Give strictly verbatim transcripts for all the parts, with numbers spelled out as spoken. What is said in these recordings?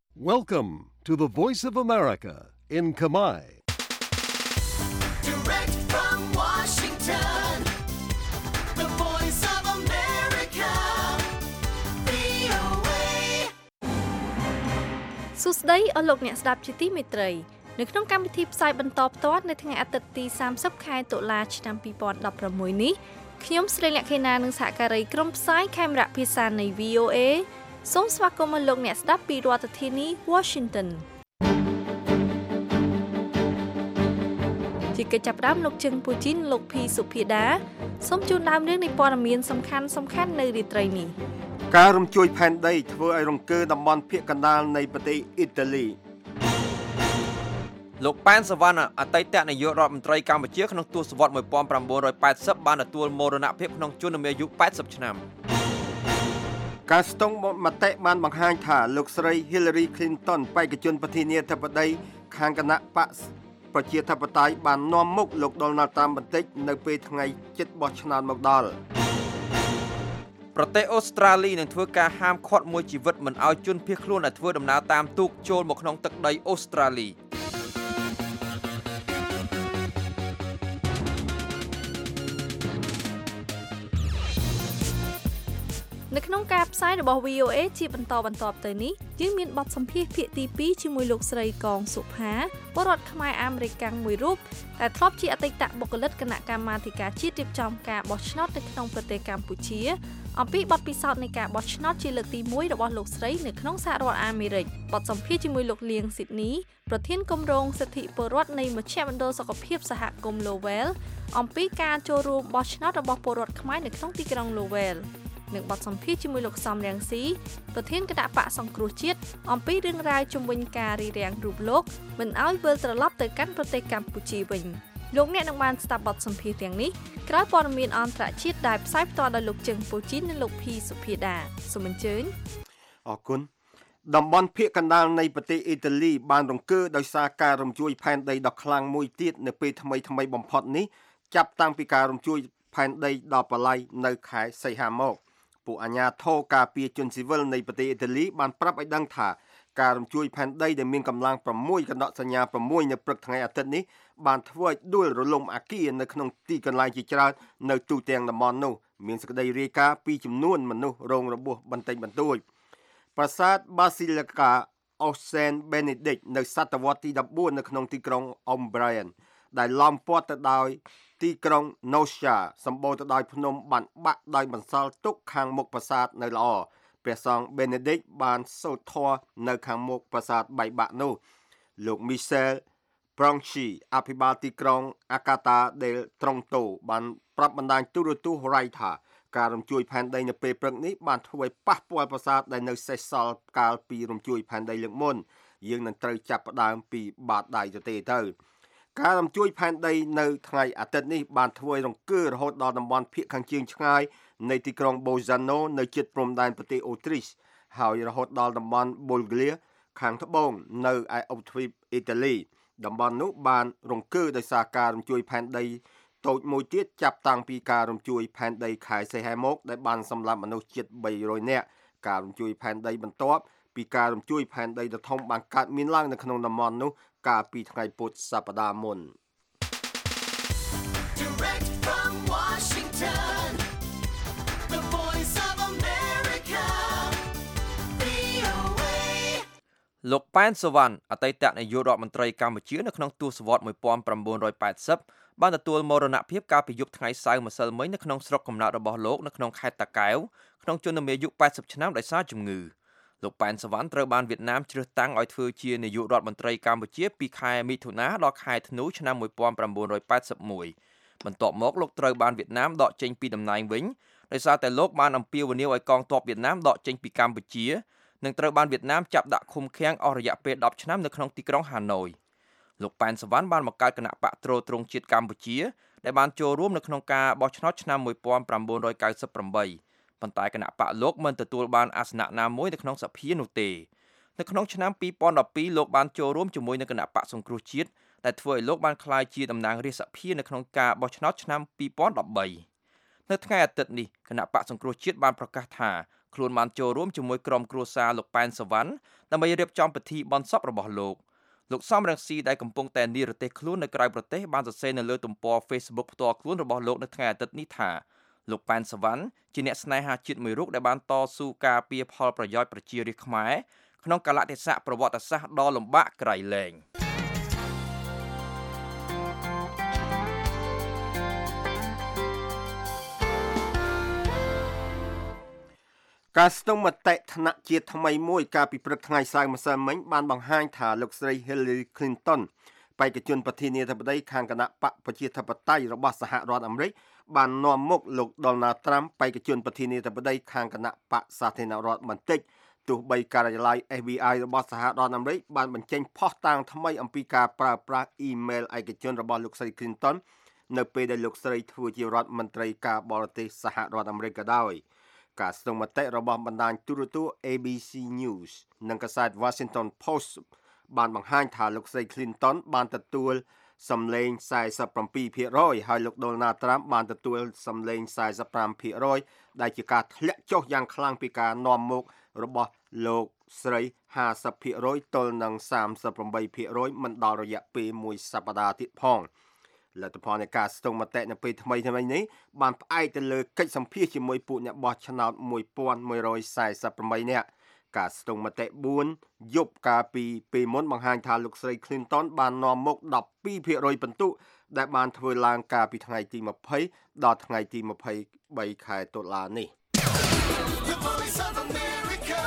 Welcome to the Voice of America in Khmer. Direct from Washington, the Voice of America, វី អូ เอសួស្តីអស់លោកអ្នកស្ដាប់ជាទីមេត្រីនៅក្នុងកម្មវិធីផ្សាយបន្តផ្ទាល់នៅថ្ងៃអាទិត្យទីសាមសិបខែតុលាឆ្នាំពីរពាន់ដប់ប្រាំមួយនេះខ្ញុំស្រីលក្ខិណានិងសហការីក្រុមផ្សាយខេមរៈភាសានៃ វី អូ เอ សូមស្វាគមន៍លោកអ្នកស្ដាប់ពីរដ្ឋធានី Washington ជាកិច្ចចាប់ផ្ដើមលោកជឹងពូជីនលោកភីសុភាដាសូមជូនដើមរឿងនៃព័ត៌មានសំខាន់សំខាន់នៅរាត្រីនេះការរំជួយផែនដីធ្វើឲ្យរង្គើតំបន់ភាគកណ្ដាលនៃប្រទេសអ៊ីតាលីលោកប៉ែនសវណ្ណអតីតនាយករដ្ឋមន្ត្រីកម្ពុជាក្នុងទសវត្សរ៍nineteen eightyបានទទួលមរណភាពក្នុងជន្មាយុeightyឆ្នាំការស្ទង់មតិបានបង្ហាញថាលោកស្រី Hillary Clinton បេក្ខជនប្រធានាធិបតីខាងគណៈបក្សប្រជាធិបតេយ្យបាននាំមុខលោក Donald Trump បន្តិចនៅពេលថ្ងៃជិតបោះឆ្នោតមកដល់ប្រទេសអូស្ត្រាលីនឹងធ្វើការហាមឃាត់មួយជីវិតមិនឲ្យជនភៀសខ្លួនដែលធ្វើដំណើរតាមទូកចូលមកក្នុងទឹកដីអូស្ត្រាលីនៅក្នុងការផ្សាយរបស់ វី អូ เอ ជាបន្តបន្ទាប់ទៅនេះយើងមានបទសម្ភាសន៍ភាគទីtwoជាមួយលោកស្រីកងសុផាពលរដ្ឋខ្មែរអាមេរិកាំងមួយរូបដែលធ្លាប់ជាអតីតបុគ្គលិកគណៈកម្មាធិការជាតិរៀបចំការបោះឆ្នោតនៅក្នុងប្រទេសកម្ពុជាអំពីបទពិសោធន៍នៃការបោះឆ្នោតជាលើកទីoneរបស់លោកស្រីនៅក្នុងសហរដ្ឋអាមេរិកបទសម្ភាសន៍ជាមួយលោកលៀងស៊ីដនីប្រធានគម្រោងសិទ្ធិពលរដ្ឋនៃមជ្ឈមណ្ឌលសុខភាពសហគមន៍ Lowell អំពីការចូលរួមបោះឆ្នោតរបស់ពលរដ្ឋខ្មែរនៅក្នុងទីក្រុង Lowellនឹងបទសម្ភាសន៍ជាមួយលោកសំរងស៊ីប្រធានគណៈបកសង្គ្រោះជាតិអំពីរឿងរ៉ាវជំវិញការរីរាំងរូបលោកមិនឲ្យវិលត្រឡប់ទៅកាន់ប្រទេសកម្ពុជាវិញលោកអ្នកនឹងបានស្ដាប់បទសម្ភាសន៍ទាំងនេះក្រោយព័ត៌មានអន្តរជាតិដែលផ្សាយផ្ទាល់ដោយលោកជឹងពូជីននិងលោកភីសុភាដាសូមអញ្ជើញអរគុណតំបន់ភាគកណ្ដាលនៃប្រទេសអ៊ីតាលីបានរង្គើដោយសារការរំជួយផែនដីដ៏ខ្លាំងមួយទៀតនៅពេលថ្មីថ្មីបំផុតនេះចាប់តាំងពីការរំជួយផែនដីដ៏បល័យនៅខែសីហាមកពួកអាជ្ញាធរការពារជនស៊ីវិលនៃប្រទេសអ៊ីតាលីបានប្រាប់ឲ្យដឹងថាការរំជួយផែនដីដែលមានកម្លាំងsixកណ្ដកសញ្ញាsixនៅព្រឹកថ្ងៃអាទិត្យនេះបានធ្វើឲ្យដួលរលំអគារនៅក្នុងទីកន្លែងជាច្រើននៅទូទាំងតំបន់នោះមានសេចក្តីរាយការណ៍ពីចំនួនមនុស្សរងរបួសបន្តិចបន្តួចប្រាសាទ Basilica of Saint Benedict នៅសតវត្សទីfourteenនៅក្នុងទីក្រុង Umbrian ដែលឡោមព័ទ្ធទៅដោយទីក្រុង Noscia សម្បូរទៅដោយភ្នំបានបាក់ដោយបន្សល់ទុកខាងមុខប្រាសាទនៅល្អព្រះសង្ឃ Benedict បានសូត្រធម៌នៅខាងមុខប្រាសាទបែកបាក់នោះលោក Michel Bronchi អភិបាលទីក្រុង Acata del Tronto បានប្រាប់បណ្ដាញទូរទស្សន៍រាយថាការរំជួយផែនដីនៅពេលព្រឹកនេះបានធ្វើឲ្យប៉ះពាល់ប្រាសាទដែលនៅសេសសល់កាលពីរំជួយផែនដីលើកមុនយើងនឹងត្រូវចាប់ផ្ដើមពីបាតដៃទៅទេទៅការរំជួយផែនដីនៅថ្ងៃអាទិត្យនេះបានធ្វើឲ្យរង្គើរហូតដល់តំបន់ភាគខាងជើងឆ្ងាយនៃទីក្រុង Bolzano នៅជិតព្រំដែនប្រទេសអូទ្រីសហើយរហូតដល់តំបន់ Bulgaria ខាងត្បូងនៅឯអ៊ុបទ្វីបអ៊ីតាលីតំបន់នោះបានរង្គើដោយសារការរំជួយផែនដីតូចមួយទៀតចាប់តាំងពីការរំជួយផែនដីខែសីហាមកដែលបានសម្លាប់មនុស្សជិតthree hundredនាក់ការរំជួយផែនដីបន្ទាប់ពីការរំជួយផែនដីដ៏ធំបានកើតមានឡើងនៅក្នុងតំបន់នោះកាលពីថ្ងៃពុធសប្តាហ៍មុន Direct from Washington, the Voice of America, វី អូ เอលោកប៉ែនសវណ្ណអតីតនាយករដ្ឋមន្ត្រីកម្ពុជានៅក្នុងទសវត្សរ៍nineteen eightyបានទទួលមរណភាពកាលពីយប់ថ្ងៃសៅរ៍ម្សិលមិញនៅក្នុងស្រុកកំណើតរបស់លោកនៅក្នុងខេត្តតាកែវក្នុងជន្មាយុeightyឆ្នាំដោយសារជំងឺលោកប៉ែនសវណ្ណត្រូវបានវៀតណាមជ្រើសតាំងឲ្យធ្វើជានាយករដ្ឋមន្ត្រីកម្ពុជាពីខែមិថុនាដល់ខែធ្នូឆ្នាំnineteen eighty-oneបន្ទាប់មកលោកត្រូវបានវៀតណាមដកចេញពីតំណែងវិញដោយសារតែលោកបានអំពាវនាវឲ្យកងទ័ពវៀតណាមដកចេញពីកម្ពុជានិងត្រូវបានវៀតណាមចាប់ដាក់ឃុំឃាំងអស់រយៈពេលtenឆ្នាំនៅក្នុងទីក្រុងហាណូយលោកប៉ែនសវណ្ណបានបង្កើតគណៈបកទ្រទ្រង់ជាតិកម្ពុជាដែលបានចូលរួមនៅក្នុងការបោះឆ្នោតឆ្នាំnineteen ninety-eightប៉ុន្តែគណៈបកលោកមិនទទួលបានអាសនៈណាមួយនៅក្នុងសភានោះទេនៅក្នុងឆ្នាំtwenty twelveលោកបានចូលរួមជាមួយនឹងគណៈបកសង្គ្រោះជាតិដែលធ្វើឲ្យលោកបានក្លាយជាតំណាងរាស្ត្រសភានៅក្នុងការបោះឆ្នោតឆ្នាំtwenty thirteenនៅថ្ងៃអាទិត្យនេះគណៈបកសង្គ្រោះជាតិបានប្រកាសថាខ្លួនបានចូលរួមជាមួយក្រុមគ្រួសារលោកប៉ែនសវណ្ណដើម្បីរៀបចំពិធីបុណ្យសពរបស់លោកលោកសំរងស៊ីដែលកំពុងតែនិរទេសខ្លួននៅក្រៅប្រទេសបានសរសេរនៅលើទំព័រ Facebook ផ្ទាល់ខ្លួនរបស់លោកនៅថ្ងៃអាទិត្យនេះថាលោកប៉ែនសវណ្ណជាអ្នកស្នេហាជាតិមួយរូបដែលបានតស៊ូការពារផលប្រយោជន៍ប្រជារាស្ត្រខ្មែរក្នុងកាលៈទេសៈប្រវត្តិសាស្ត្រដ៏លំបាកក្រៃលែងការស្ទង់មតិថ្នាក់ជាតិថ្មីមួយកាលពីព្រឹកថ្ងៃសៅរ៍ម្សិលមិញបានបង្ហាញថាលោកស្រី Hillary Clinton បេក្ខជនប្រធានាធិបតីខាងគណៈបកប្រជាធិបតេយ្យរបស់សហរដ្ឋអាមេរិកបាននាំមុខលោក Donald Trump បេក្ខជនប្រធានាធិបតីខាងគណៈបកសាធារណរដ្ឋបន្តិចទោះបីការិយាល័យ F B I របស់សហរដ្ឋអាមេរិកបានបញ្ចេញភស្តុតាងថ្មីអំពីការប្រើប្រាស់អ៊ីមែលឯកជនរបស់លោកស្រី Clinton នៅពេលដែលលោកស្រីធ្វើជារដ្ឋមន្ត្រីការបរទេសសហរដ្ឋអាមេរិកក៏ដោយការស្ទង់មតិរបស់បណ្ដាញទូរទស្សន៍ A B C News និងកាសែត Washington Post បានបង្ហាញថាលោកស្រី Clinton បានទទួលសម្លេង four seventy-seven percent ហើយលោក Donald Trump បានទទួលសម្លេង forty-five percent ដែលជាការធ្លាក់ចុះយ៉ាងខ្លាំងពីការនាំមុខរបស់លោកស្រី fifty percent ទល់នឹង thirty-eight percent មិនដល់រយៈពេលមួយសប្តាហ៍ទៀតផងលទ្ធផលនៃការស្ទង់មតិនៅពេលថ្មីថ្មីនេះបានផ្អែកទៅលើកិច្ចសម្ភាសជាមួយពួកអ្នកបោះឆ្នោតone thousand one hundred forty-eightនាក់ការស្ទង់មតិfourយប់កាលពីពេលមុនបង្ហាញថាលោកស្រី Clinton បាននាំមុខtwelve percent ពិន្ទុដែលបានធ្វើឡើងកាលពីថ្ងៃទីtwentyដល់ថ្ងៃទីtwenty-threeខែតុលានេះ The Voice of America.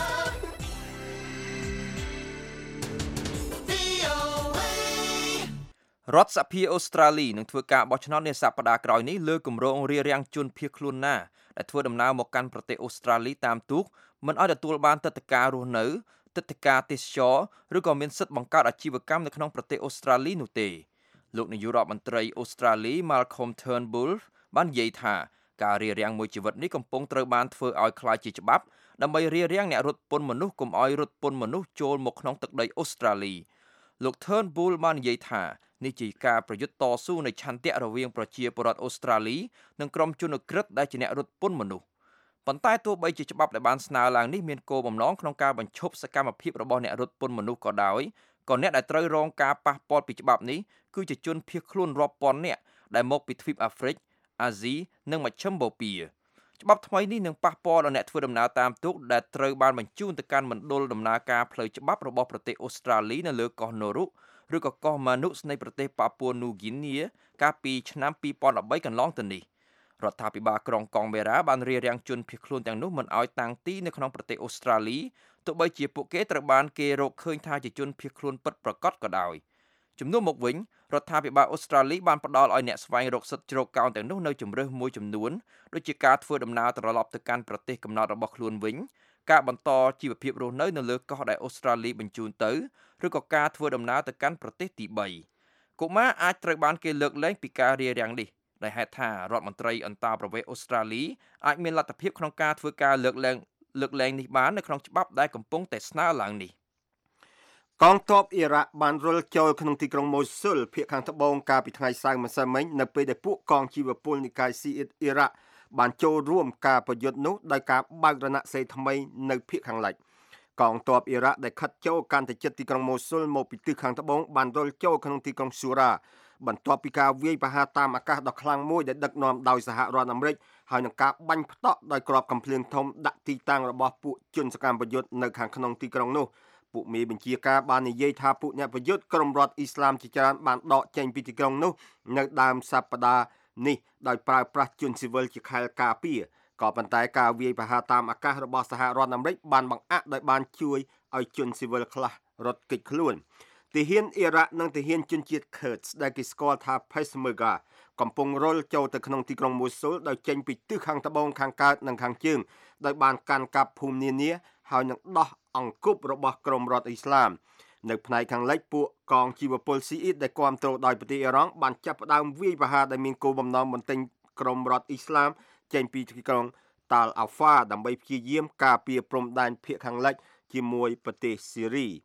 V O A. រដ្ឋសភាអូស្ត្រាលីនឹងធ្វើការបោះឆ្នោតនាសប្តាហ៍ក្រោយនេះលើគម្រោងរារាំងជនភៀសខ្លួនណាដែលធ្វើដំណើរមកកាន់ប្រទេសអូស្ត្រាលីតាមទូកមិនឲ្យទទួលបានទឹកដីការរស់នៅទឹកដីការទេសចរឬក៏មានសិទ្ធិបង្កើតអាជីវកម្មនៅក្នុងប្រទេសអូស្ត្រាលីនោះទេលោកនាយករដ្ឋមន្ត្រីអូស្ត្រាលី Malcolm Turnbull បាននិយាយថាការរារាំងមួយជីវិតនេះកំពុងត្រូវបានធ្វើឲ្យคล้ายជាច្បាប់ដើម្បីរារាំងអ្នករត់ពន្ធមនុស្សកុំឲ្យរត់ពន្ធមនុស្សចូលមកក្នុងទឹកដីអូស្ត្រាលីលោក Turnbull បាននិយាយថានេះជាការប្រយុទ្ធតស៊ូនៃឆន្ទៈរវាងប្រជាពលរដ្ឋអូស្ត្រាលីនិងក្រុមជនក្រិតដែលជាអ្នករត់ពន្ធមនុស្សប៉ុន្តែទោះបីជាច្បាប់ដែលបានស្នើឡើងនេះមានគោលបំណងក្នុងការបញ្ឈប់សកម្មភាពរបស់អ្នករត់ពន្ធមនុស្សក៏ដោយក៏អ្នកដែលត្រូវរងការប៉ះពាល់ពីច្បាប់នេះគឺជាជនភៀសខ្លួនរាប់ពាន់នាក់ដែលមកពីទ្វីបអាហ្វ្រិកអាស៊ីនិងមជ្ឈិមបូព៌ាច្បាប់ថ្មីនេះនឹងប៉ះពាល់ដល់អ្នកធ្វើដំណើរតាមទូកដែលត្រូវបានបញ្ជូនទៅកាន់មណ្ឌលដំណើរការផ្លូវច្បាប់របស់ប្រទេសអូស្ត្រាលីនៅលើកោះណូរុឬក៏កោះម៉ានុសនៃប្រទេសប៉ាពួនូហ្គីនីកាលពីឆ្នាំtwo thousand thirteenកន្លងទៅនេះរដ្ឋាភិបាលក្រុងកង់បេរ៉ាបានរារាំងជនភៀសខ្លួនទាំងនោះមិនឲ្យតាំងទីនៅក្នុងប្រទេសអូស្ត្រាលីទោះបីជាពួកគេត្រូវបានគេរកឃើញថាជាជនភៀសខ្លួនពិតប្រាកដក៏ដោយជំនួសមកវិញរដ្ឋាភិបាលអូស្ត្រាលីបានផ្ដល់ឲ្យអ្នកស្វែងរកសិទ្ធិជ្រកកោនទាំងនោះនៅជម្រើសមួយចំនួនដូចជាការធ្វើដំណើរត្រឡប់ទៅកាន់ប្រទេសកំណើតរបស់ខ្លួនវិញការបន្តជីវភាពរស់នៅនៅលើកោះដែលអូស្ត្រាលីបញ្ជូនទៅឬក៏ការធ្វើដំណើរទៅកាន់ប្រទេសទីthreeកុមារអាចត្រូវបានគេលើកលែងពីការរារាំងនេះដែលហេតុថារដ្ឋមន្ត្រីអន្តរប្រវេសន៍អូស្ត្រាលីអាចមានលទ្ធភាពក្នុងការធ្វើការលើកលែងលើកលែងនេះបាននៅក្នុងច្បាប់ដែលកំពុងតែស្នើឡើងនេះកងទ័ពអ៊ីរ៉ាក់បានរុលចូលក្នុងទីក្រុងម៉ូស៊ុលភាគខាងត្បូងកាលពីថ្ងៃសៅរ៍ម្សិលមិញនៅពេលដែលពួកកងជីវពលនិកាយស៊ីអ៊ីតអ៊ីរ៉ាក់បានចូលរួមការប្រយុទ្ធនោះដោយការបើករណសិរ្សថ្មីនៅភាគខាងលិចកងទ័ពអ៊ីរ៉ាក់ដែលខិតចូលកាន់តែជិតទីក្រុងម៉ូស៊ុលមកពីទិសខាងត្បូងបានរុលចូលក្នុងទីក្រុងស៊ូរ៉ាបន្ទាប់ពីការវាយប្រហារតាមអាកាសដ៏ខ្លាំងមួយដែលដឹកនាំដោយសហរដ្ឋអាមេរិកហើយនឹងការបាញ់ផ្តក់ដោយគ្រាប់កាំភ្លើងធំដាក់ទីតាំងរបស់ពួកជនសកម្មប្រយុទ្ធនៅខាងក្នុងទីក្រុងនោះពួកមេបញ្ជាការបាននិយាយថាពួកអ្នកប្រយុទ្ធក្រុមរដ្ឋអ៊ីស្លាមជាច្រើនបានដកចេញពីទីក្រុងនោះនៅដើមសប្តាហ៍នេះដោយប្រើប្រាស់ជនស៊ីវិលជាខែលការពារក៏ប៉ុន្តែការវាយប្រហារតាមអាកាសរបស់សហរដ្ឋអាមេរិកបានបង្អាក់ដោយបានជួយឲ្យជនស៊ីវិលខ្លះរត់គេចខ្លួនទាហានអ៊ីរ៉ាក់និងទាហានជនជាតិ Kurds ដែលគេស្គាល់ថា Peshmerga កំពុងរុលចូលទៅក្នុងទីក្រុងម៉ូស៊ុលដោយចេញពីទិសខាងត្បូងខាងកើតនិងខាងជើងដោយបានកាន់កាប់ភូមិនានាហើយនឹងដោះអង្គប់របស់ក្រុមរដ្ឋអ៊ីស្លាមនៅផ្នែកខាងលិចពួកកងជីវពលស៊ីអ៊ីតដែលគាំទ្រដោយប្រទេសអ៊ីរ៉ង់បានចាប់ផ្ដើមវាយប្រហារដែលមានគោលបំណងបន្ទិញក្រុមរដ្ឋអ៊ីស្លាមចេញពីទីក្រុងតាល់អាហ្វាដើម្បីព្យាយាមការពារព្រំដែនភាគខាងលិចជាមួយប្រទេសស៊េរី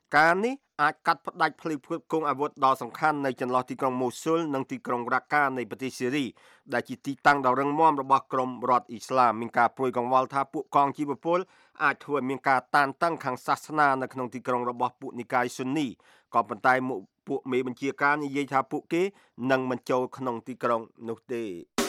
ការនេះអាចកាត់ផ្តាច់ផ្លូវផ្គត់ផ្គង់អាវុធដ៏សំខាន់នៅចន្លោះទីក្រុងម៉ូស៊ុលនិងទីក្រុងរ៉ាកានៃប្រទេសស៊េរីដែលជាទីតាំងដ៏រឹងមាំរបស់ក្រុមរដ្ឋអ៊ីស្លាមមានការព្រួយកង្វល់ថាពួកកងជីវពលអាចធ្វើឲ្យមានការតានតឹងខាងសាសនានៅក្នុងទីក្រុងរបស់ពួកនិកាយស៊ុននីក៏ប៉ុន្តែពួកមេបញ្ជាការនិយាយថាពួកគេនឹងមិនចូលក្នុងទីក្រុងនោះទេ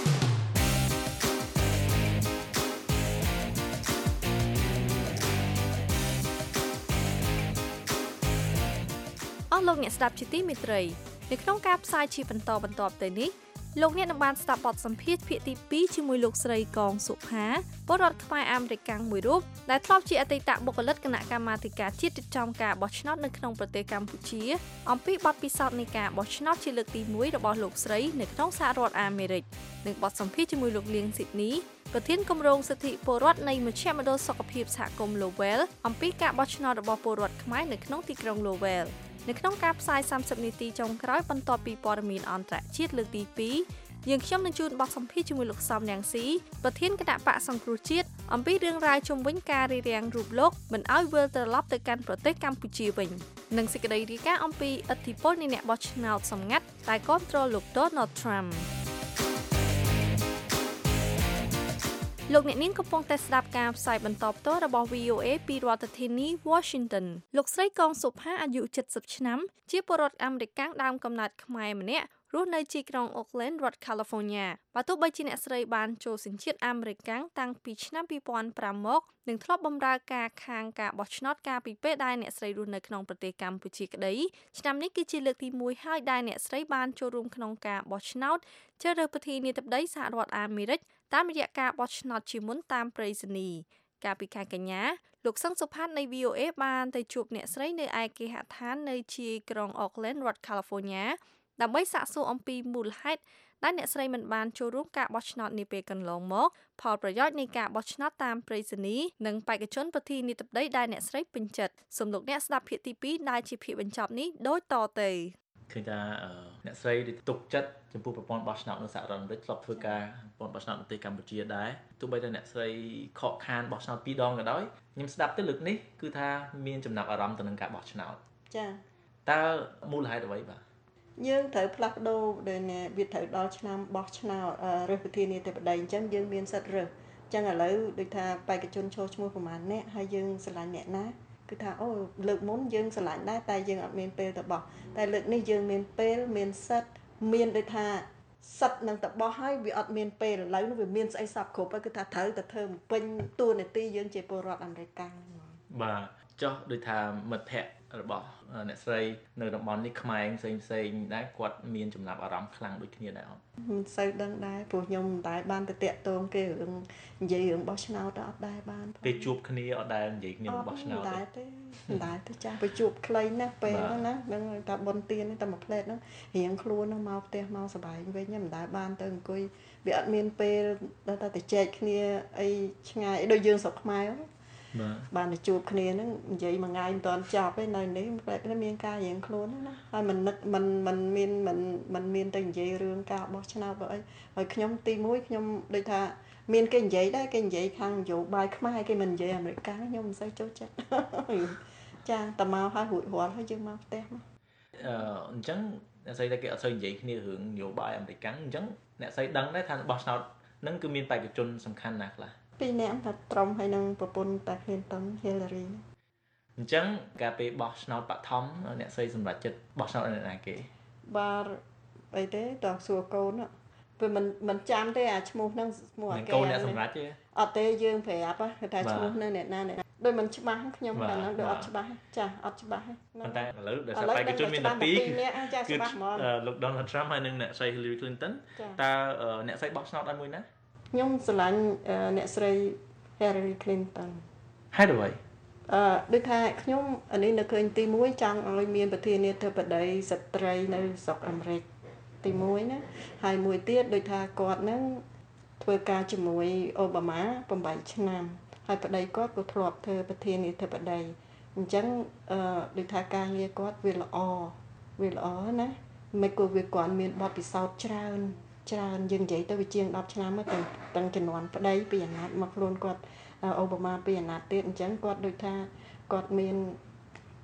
អស់លោកអ្នកស្ដាប់ជាទីមេត្រីនៅក្នុងការផ្សាយជាបន្តបន្ទាប់ទៅនេះលោកអ្នកនឹងបានស្ដាប់បទសម្ភាសន៍ភាគទីពីរជាមួយលោកស្រីកងសុផាពលរដ្ឋខ្មែរអាមេរិកាំងមួយរូបដែលធ្លាប់ជាអតីតបុគ្គលិកគណៈកម្មាធិការជាតិរៀបចំការបោះឆ្នោតនៅក្នុងប្រទេសកម្ពុជាអំពីបទពិសោធន៍នៃការបោះឆ្នោតជាលើកទីមួយរបស់លោកស្រីនៅក្នុងសហរដ្ឋអាមេរិកនិងបទសម្ភាសន៍ជាមួយលោកលៀងស៊ីដនីប្រធានគម្រោងសិទ្ធិពលរដ្ឋនៃមជ្ឈមណ្ឌលសុខភាពសហគមន៍ Lowell អំពីការបោះឆ្នោតរបស់ពលរដ្ឋខ្មែរនៅក្នុងទីក្រុង Lowellនៅក្នុងការផ្សាយសាមសិបនាទីចុងក្រោយបន្ទាប់ពីព័ត៌មានអន្តរជាតិលើកទីពីរយើងខ្ញុំនឹងជួនបទសម្ភាសន៍ជាមួយលោកសំរងស៊ីប្រធានគណៈបកសង្គ្រោះជាតិអំពីរឿងរ៉ាវជុំវិញការរារាំងរូបលោកមិនឲ្យវិលត្រឡប់ទៅកាន់ប្រទេសកម្ពុជាវិញនិងសេចក្តីរាយការណ៍អំពីឥទ្ធិពលនៃអ្នកបោះឆ្នោតសម្ងាត់ដែលគ្រប់គ្រងលោក Donald Trump លោកអ្នកនាងកំពុងតែស្ដាប់ការផ្សាយបន្តផ្ទាល់របស់ វី អូ เอ ពីរដ្ឋធានី Washington លោកស្រីកងសុផាអាយុเจ็ดสิบឆ្នាំជាពលរដ្ឋអាមេរិកដើមកំណើតខ្មែរម្នាក់រស់នៅទីក្រុង Oakland រដ្ឋ California បើទោះបីជាអ្នកស្រីបានចូលសញ្ជាតិអាមេរិកតាំងពីឆ្នាំពីរពាន់ប្រាំមកនិងធ្លាប់បម្រើការខាងការបោះឆ្នោតកាលពីពេលដែលអ្នកស្រីរស់នៅក្នុងប្រទេសកម្ពុជាក្តីឆ្នាំនេះគឺជាលើកទីមួយហើយដែលអ្នកស្រីបានចូលរួមក្នុងការបោះឆ្នោតជ្រើសរើសប្រធានាធិបតីសហរដ្ឋអាមេរិកតាមរយៈការបោះឆ្នោតជាមុនតាមប្រៃសណីកាលពីខែកញ្ញាលោកសឹងសុផាតនៃ វី អូ เอ បានទៅជួបអ្នកស្រីនៅឯគេហដ្ឋាននៅជាក្រុង Oakland រដ្ឋ California ដើម្បីសាកសួរអំពីមូលហេតុដែលអ្នកស្រីមិនបានចូលរួមការបោះឆ្នោតនាពេលកន្លងមកផលប្រយោជន៍នៃការបោះឆ្នោតតាមប្រៃសណីនិងបេក្ខជនប្រធានាធិបតីដែលអ្នកស្រីពេញចិត្តសូមលោកអ្នកស្ដាប់ភាគទីពីរដែលជាភាគបញ្ចប់នេះដូចតទៅឃើញថាអ្នកស្រីទុកចិត្តចំពោះប្រព័ន្ធបោះឆ្នោតនៅសហរដ្ឋអាមេរិកធ្លាប់ធ្វើការប្រព័ន្ធបោះឆ្នោតនៅប្រទេសកម្ពុជាដែរទោះបីតែអ្នកស្រីខកខានបោះឆ្នោតពីរដងក៏ដោយខ្ញុំស្ដាប់ទៅលើកនេះគឺថាមានចំណាប់អារម្មណ៍ទៅនឹងការបោះឆ្នោតចា៎តើមូលហេតុអ្វីបាទយើងត្រូវផ្លាស់ប្ដូរដែលវាត្រូវដល់ឆ្នាំបោះឆ្នោតរើសប្រធានាធិបតីអញ្ចឹងយើងមានសិទ្ធិរើសអញ្ចឹងឥឡូវដូចថាបេក្ខជនចូលឈ្មោះប្រហែលអ្នកហើយយើងស្រឡាញ់អ្នកណាគឺថាអូលើកមុនយើងស្រឡាញ់ដែរតែយើងអត់មានពេលទៅបោះតែលើកនេះយើងមានពេលមានសិទ្ធិមានដូចថាសិទ្ធិនឹងទៅបោះហើយវាអត់មានពេលឥឡូវនោះវាមានស្អីសពគ្រប់ហើយគឺថាត្រូវតែធ្វើពេញតួនាទីយើងជាពលរដ្ឋអាមេរិកហ្នឹងបាទចុះដូចថាមិត្តភ័ក្តិរបស់អ្នកស្រីនៅតំបន់នេះខ្មែរផ្សេងផ្សេងដែរគាត់មានចំណាប់អារម្មណ៍ខ្លាំងដូចគ្នាដែរអត់មិនសូវដឹងដែរព្រោះខ្ញុំមិនដែរបានទៅតាក់ទងគេរឿងនិយាយរឿងបោះឆ្នោតអត់ដែរបានពេលជួបគ្នាអត់ដែរនិយាយគ្នាបោះឆ្នោតដែរទេមិនដែរទេចាស់ទៅជួបខ្លីណាស់ពេលហ្នឹងណានឹងថាបុណ្យទានតែមួយផ្លែតហ្នឹងរៀងខ្លួនហ្នឹងមកផ្ទះមកសប្បាយវិញមិនដែរបានទៅអង្គុយវាអត់មានពេលដល់តែទៅចែកគ្នាអីឆ្ងាយដូចយើងស្រុកខ្មែរបាទបានទៅជួបគ្នាហ្នឹងនិយាយមួយថ្ងៃមិនទាន់ចប់ទេនៅនេះផ្លែតមានការរៀងខ្លួនណាហើយមិននឹកមិនមិនមានមិនមិនមានទៅនិយាយរឿងការបោះឆ្នោតបើអីហើយខ្ញុំទីមួយខ្ញុំដូចថាមានគេនិយាយដែរគេនិយាយខាងនយោបាយខ្មែរគេមិននិយាយអាមេរិកខ្ញុំមិនសូវចូលចិត្តចាតែមកហើយរួចរាល់ហើយយើងមកផ្ទះមកអឺអញ្ចឹងអ្នកស្រីតែគេអត់សូវនិយាយគ្នារឿងនយោបាយអាមេរិកអញ្ចឹងអ្នកស្រីដឹងដែរថាបោះឆ្នោតហ្នឹងគឺមានបេក្ខជនសំខាន់ណាស់ខ្លះពីរនាក់ថាត្រឹមហើយនឹងប្រពន្ធតា Clinton Hillary អញ្ចឹងកាលពេលបោះឆ្នោតបឋមអ្នកស្រីសម្រេចចិត្តបោះឆ្នោតឲ្យអ្នកណាគេបាទអីទេតើសួរកូនពេលមិនមិនចាំទេអាឈ្មោះហ្នឹងឈ្មោះអាកូនអ្នកសម្រេចទេអត់ទេយើងប្រាប់គេថាឈ្មោះហ្នឹងអ្នកណាអ្នកដូចមិនច្បាស់ខ្ញុំតែហ្នឹងដូចអត់ច្បាស់ចាអត់ច្បាស់ទេប៉ុន្តែឥឡូវដោយសារបេក្ខជនមានតែពីរគឺលោក Donald Trump ហើយនិងអ្នកស្រី Hillary Clinton តើអ្នកស្រីបោះឆ្នោតឲ្យមួយណាខ្ញុំស្រឡាញ់អ្នកស្រី Hillary Clinton ហេតុអ្វីអឺដូចថាខ្ញុំអានេះនៅឃើញទីមួយចង់ឲ្យមានប្រធានាធិបតីស្ត្រីនៅស្រុកអាមេរិកទីមួយណាហើយមួយទៀតដូចថាគាត់នឹងធ្វើការជាមួយអូបាម៉ាeightឆ្នាំហើយប្តីគាត់ក៏ធ្លាប់ធ្វើប្រធានាធិបតីអញ្ចឹងអឺដូចថាការងារគាត់វាល្អវាល្អណាមិនក៏វាគាត់មានបទពិសោធន៍ច្រើនច្រើនយើងនិយាយទៅវាជាងtenឆ្នាំទៅទាំងជំនាន់ប្តីពីអាណត្តិមកខ្លួនគាត់អូបាម៉ាពីអាណត្តិទៀតអញ្ចឹងគាត់ដូចថាគាត់មាន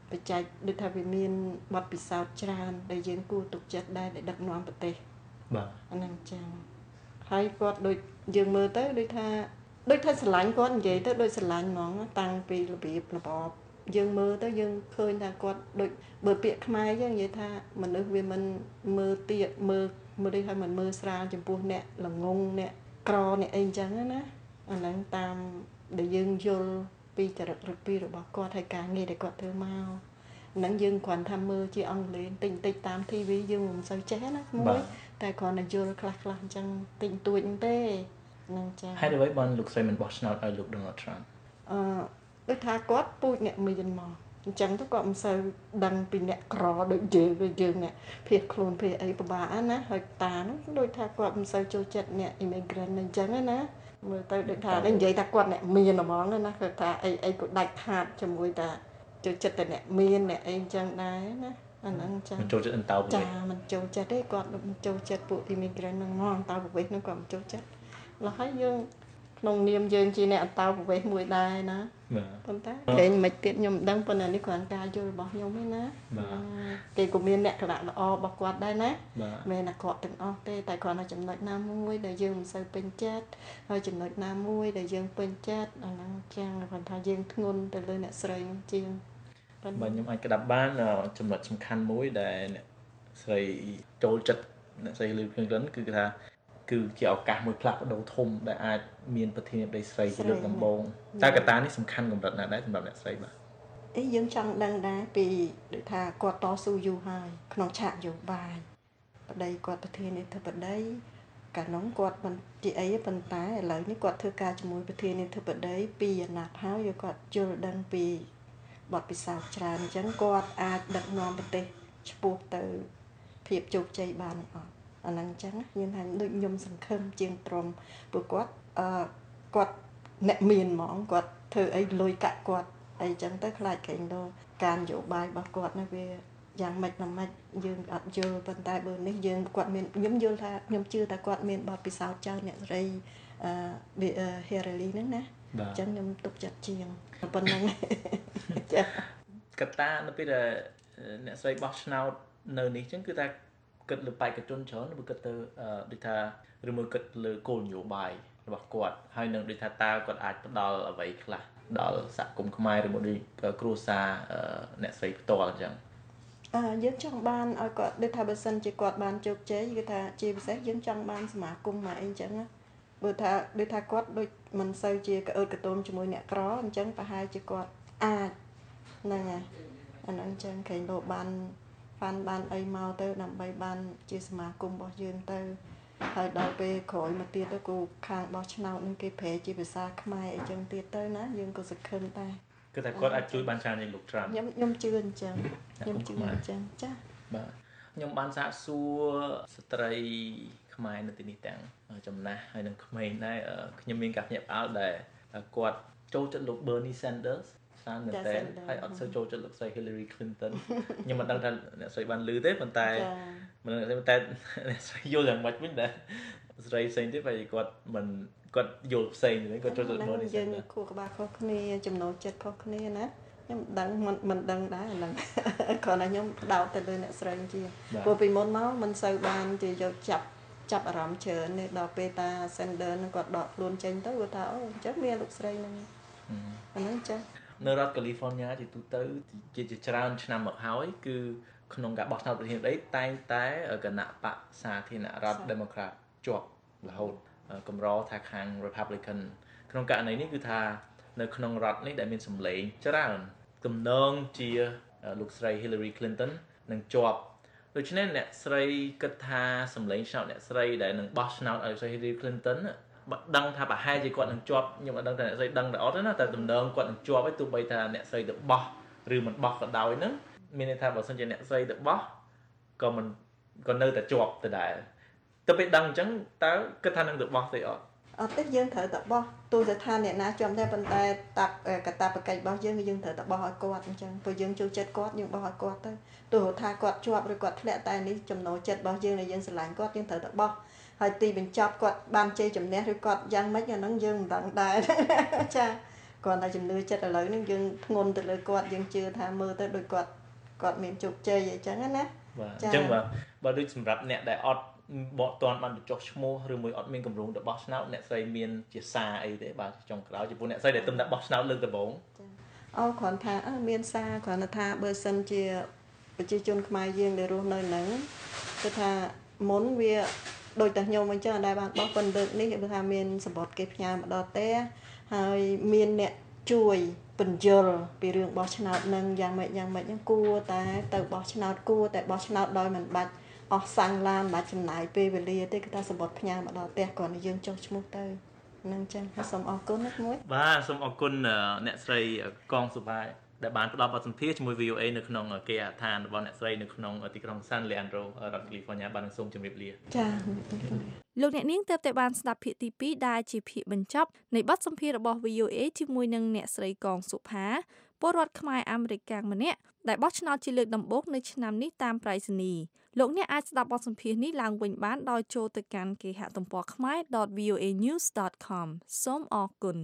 បច្ចេកដូចថាវាមានបទពិសោធន៍ច្រើនដែលយើងគួរទុកចិត្តដែរដែលដឹកនាំប្រទេសបាទអាហ្នឹងចឹងហើយគាត់ដូចយើងមើលទៅដូចថាដូចថាស្រឡាញ់គាត់និយាយទៅដូចស្រឡាញ់ហ្មងតាំងពីរបៀបរបបយើងមើលទៅយើងឃើញថាគាត់ដូចបើពាក្យខ្មែរយើងនិយាយថាមនុស្សវាមិនមើលទៀកមើលមើលដូចថាមិនមើលស្រាលចំពោះអ្នកល្ងងអ្នកក្រអ្នកអីចឹងណាអាហ្នឹងតាមដែលយើងយល់ពីចរិតរបៀបរបស់គាត់ហើយការងារដែលគាត់ធ្វើមកហ្នឹងយើងគ្រាន់ថាមើលជាអង់គ្លេសតិចតិចតាម ទី វី យើងមិនសូវចេះណាមួយតែគ្រាន់តែយល់ខ្លះខ្លះអញ្ចឹងតិចតួចហ្នឹងទេហ្នឹងចាហើយអ្វីបានលោកស្រីមិនបោះឆ្នោតឲ្យលោក Donald Trump អឺដូចថាគាត់ពូជអ្នកមានមកអញ្ចឹងទៅគាត់មិនសូវដឹងពីអ្នកក្រដូចយើងដូចយើងអ្នកភៀសខ្លួនភៀសអីពិបាកណាហើយតានោះដូចថាគាត់មិនសូវចូលចិត្តអ្នក immigrant អញ្ចឹងណាមើលទៅដូចថានិយាយថាគាត់អ្នកមានហ្មងណាគាត់ថាអីអីក៏ដាច់ខាតជាមួយតាចូលចិត្តតែអ្នកមានអ្នកអីអញ្ចឹងដែរណាអាហ្នឹងចាមិនចូលចិត្តអន្តោប្រវេសន៍ចាមិនចូលចិត្តទេគាត់មិនចូលចិត្តពួក immigrant ហ្នឹងមកអន្តោប្រវេសន៍ហ្នឹងគាត់មិនចូលចិត្តឡើយហើយយើងក្នុងនាមយើងជាអ្នកអន្តោប្រវេសន៍មួយដែរណាបាទប៉ុន្តែគេមិនទៀតខ្ញុំមិនដឹងប៉ុន្តែនេះគ្រាន់ការយល់របស់ខ្ញុំទេណាគេក៏មានអ្នកក្រាក់ល្អរបស់គាត់ដែរណាមិនណាគាត់ទាំងអស់ទេតែគ្រាន់តែចំណុចណាមួយដែលយើងមិនសូវពេញចិត្តហើយចំណុចណាមួយដែលយើងពេញចិត្តអាហ្នឹងចឹងគាត់ថាយើងធ្ងន់ទៅលើអ្នកស្រីជាងបាទខ្ញុំអាចក្តាប់បានចំណុចសំខាន់មួយដែលអ្នកស្រីចូលចិត្តអ្នកស្រី Hillary Clinton គឺគេថាគឺជាឱកាសមួយផ្លាស់ប្ដូរធំដែលអាចមានប្រធានាធិបតីស្រីជាលើកដំបូងតើកត្តានេះសំខាន់កម្រិតណាស់ដែរសម្រាប់អ្នកស្រីបាទអីយើងចង់ដឹងដែរពីដូចថាគាត់តស៊ូយូរហើយក្នុងឆាកនយោបាយប្តីគាត់ប្រធានាធិបតីកាលនោះគាត់មិនជាអីប៉ុន្តែឥឡូវនេះគាត់ធ្វើការជាមួយប្រធានាធិបតីពីអាណត្តិហើយគាត់យល់ដឹងពីបទពិសោធន៍ច្រើនអញ្ចឹងគាត់អាចដឹកនាំប្រទេសឆ្ពោះទៅភាពជោគជ័យបានអត់អាហ្នឹងអញ្ចឹងខ្ញុំថាដូចខ្ញុំសង្ឃឹមជាងត្រង់ព្រោះគាត់អឺគាត់អ្នកមានហ្មងគាត់ធ្វើអីលុយកាក់គាត់អីចឹងទៅខ្លាចក្រែងលោការនយោបាយរបស់គាត់ណាវាយ៉ាងម៉េចណាម៉េចយើងអត់យល់ប៉ុន្តែបើនេះយើងគាត់មានខ្ញុំយល់ថាខ្ញុំជឿថាគាត់មានបទពិសោធន៍ច្រើនអ្នកស្រីអឺ Hillary ហ្នឹងណាអញ្ចឹងខ្ញុំទុកចិត្តជាងប៉ុណ្ណឹងចាកត្តានៅពេលដែលអ្នកស្រីបោះឆ្នោតនៅនេះអញ្ចឹងគឺថាគិតលើបេក្ខជនច្រើនឬគិតទៅដូចថាឬមួយគិតលើគោលនយោបាយរបស់គាត់ហើយនឹងដូចថាតើគាត់អាចផ្ដល់អ្វីខ្លះដល់សហគមន៍ខ្មែរឬមួយដូចគ្រួសារអ្នកស្រីផ្ទាល់អញ្ចឹងអឺយើងចង់បានឲ្យគាត់ដូចថាបើសិនជាគាត់បានជោគជ័យគឺថាជាពិសេសយើងចង់បានសមាគមមកអីអញ្ចឹងណាបើថាដូចថាគាត់ដូចមិនសូវជាក្អឺតក្តូនជាមួយអ្នកក្រអញ្ចឹងប្រហែលជាគាត់អាចហ្នឹងហើយអាហ្នឹងអញ្ចឹងគេលោកបានហ្វាន់បានអីមកទៅដើម្បីបានជាសមាគមរបស់យើងទៅហើយដល់ពេលក្រោយមកទៀតទៅគូខាងបោះឆ្នោតនឹងគេប្រែជាភាសាខ្មែរអីចឹងទៀតទៅណាយើងក៏សង្ឃឹមដែរគឺថាគាត់អាចជួយបានច្រើនជាងលោក Trump ខ្ញុំខ្ញុំជឿអញ្ចឹងខ្ញុំជឿអញ្ចឹងចាបាទខ្ញុំបានសាកសួរស្ត្រីខ្មែរនៅទីនេះទាំងចំណាស់ហើយនិងក្មេងដែរខ្ញុំមានការភ្ញាក់ផ្អើលដែលគាត់ចូលចិត្តលោក Bernie Sandersសានមែនតើហើយអត់សូវចូលចិត្តលោកស្រី Hillary Clinton ខ្ញុំមិនដឹងថាអ្នកស្រីបានឮទេប៉ុន្តែមិនដឹងតែអ្នកស្រីយល់យ៉ាងម៉េចវិញដែរស្រីផ្សេងទៀតហើយគាត់មិនគាត់យល់ផ្សេងទេគាត់ចូលចិត្ត Bernie Sanders យើងខួរក្បាលខុសគ្នាចំណូលចិត្តខុសគ្នាណាខ្ញុំដឹងមិនមិនដឹងដែរហ្នឹងគ្រាន់តែខ្ញុំដោតទៅលើអ្នកស្រីជាព្រោះពីមុនមកមិនសូវបានជាយកចាប់ចាប់អារម្មណ៍ច្រើនទេដល់ពេលតា Sender នឹងគាត់ដកខ្លួនចេញទៅគាត់ថាអូអញ្ចឹងមានលោកស្រីហ្នឹងអាហ្នឹងចានៅរដ្ឋ California ជាទូទៅជាជាច្រើនឆ្នាំមកហើយគឺក្នុងការបោះឆ្នោតប្រធានាធិបតីតែងតែគណៈបកសាធារណរដ្ឋ Democrat ជាប់រហូតកម្រថាខាង Republican ក្នុងករណីនេះគឺថានៅក្នុងរដ្ឋនេះដែលមានសម្លេងច្រើនទំនងជាលោកស្រី Hillary Clinton នឹងជាប់ដូច្នេះអ្នកស្រីគិតថាសម្លេងឆ្នោតអ្នកស្រីដែលនឹងបោះឆ្នោតឲ្យលោកស្រី Hillary Clintonបើដឹងថាប្រហែលជាគាត់នឹងជាប់ខ្ញុំអត់ដឹងថាអ្នកស្រីដឹងតែអត់ទេណាតែទំនងគាត់នឹងជាប់ហើយទោះបីថាអ្នកស្រីទៅបោះឬមិនបោះក៏ដោយហ្នឹងមានន័យថាបើសិនជាអ្នកស្រីទៅបោះក៏មិនក៏នៅតែជាប់ដដែលទៅពេលដឹងអញ្ចឹងតើគិតថានឹងទៅបោះទេអត់អត់ទេយើងត្រូវតែបោះទោះស្ថានអ្នកណាជាប់ដែរប៉ុន្តែតាប់កតាបកិច្ចរបស់យើងគឺយើងត្រូវតែបោះឲ្យគាត់អញ្ចឹងព្រោះយើងចូលចិត្តគាត់យើងបោះឲ្យគាត់ទៅទោះថាគាត់ជាប់ឬគាត់ធ្លាក់តែនេះចំណូលចិត្តរបស់យើងដែលយើងស្រឡាញ់គាត់យើងត្រូវតែបោះហើយទីបញ្ចប់គាត់បានជ័យជំនះឬគាត់យ៉ាងម៉េចអាហ្នឹងយើងមិនដឹងដែរចាគាត់តែជំនឿចិត្តឥឡូវនេះយើងធ្ងន់ទៅលើគាត់យើងជឿថាមើលទៅដូចគាត់គាត់មានជោគជ័យអញ្ចឹងណាបាទអញ្ចឹងបាទបើដូចសម្រាប់អ្នកដែលអត់បកតាន់បានបញ្ចុះឈ្មោះឬមួយអត់មានកម្រងទៅបោះឆ្នោតអ្នកស្រីមានជាសារអីទេបាទចុងក្រោយចំពោះអ្នកស្រីដែលទំដាក់បោះឆ្នោតលើកដំបូងអូគ្រាន់ថាអឺមានសារគ្រាន់ថាបើសិនជាប្រជាជនខ្មែរយើងដែលរស់នៅហ្នឹងគឺថាមុនវាដូចតែខ្ញុំអញ្ចឹងដែលបានបោះប៉ុនលើកនេះគឺថាមានសម្បត្តិគេផ្ញើមកដល់ផ្ទះហើយមានអ្នកជួយបញ្យល់ពីរឿងបោះឆ្នោតនឹងយ៉ាងម៉េចយ៉ាងម៉េចហ្នឹងគួរតែទៅបោះឆ្នោតគួរតែបោះឆ្នោតដោយមិនបាច់អស់សាំងឡានមិនបាច់ចំណាយពេលវេលាទេគឺថាសម្បត្តិផ្ញើមកដល់ផ្ទះគ្រាន់តែយើងចុះឈ្មោះទៅហ្នឹងចឹងសូមអរគុណណាមួយបាទសូមអរគុណអ្នកស្រីកងសុផាដែលបានផ្ដល់បទសម្ភាសន៍ជាមួយ វី អូ អេ នៅក្នុងគេហដ្ឋានរបស់អ្នកស្រីនៅក្នុងទីក្រុង San Leandro រដ្ឋ California បានសូមជម្រាបលាចា៎លោកអ្នកនាងទើបតែបានស្ដាប់ភាគទីពីរដែលជាភាគបញ្ចប់នៃបទសម្ភាសន៍របស់ វី អូ អេ ជាមួយនឹងអ្នកស្រីកងសុផាពលរដ្ឋខ្មែរអាមេរិកាំងម្នាក់ដែលបោះឆ្នោតជាលើកដំបូងនៅឆ្នាំនេះតាមប្រៃសណីលោកអ្នកអាចស្ដាប់បទសម្ភាសន៍នេះឡើងវិញបានដោយចូលទៅកាន់គេហទំព័រ khmae dot v o a news dot com សូមអរគុណ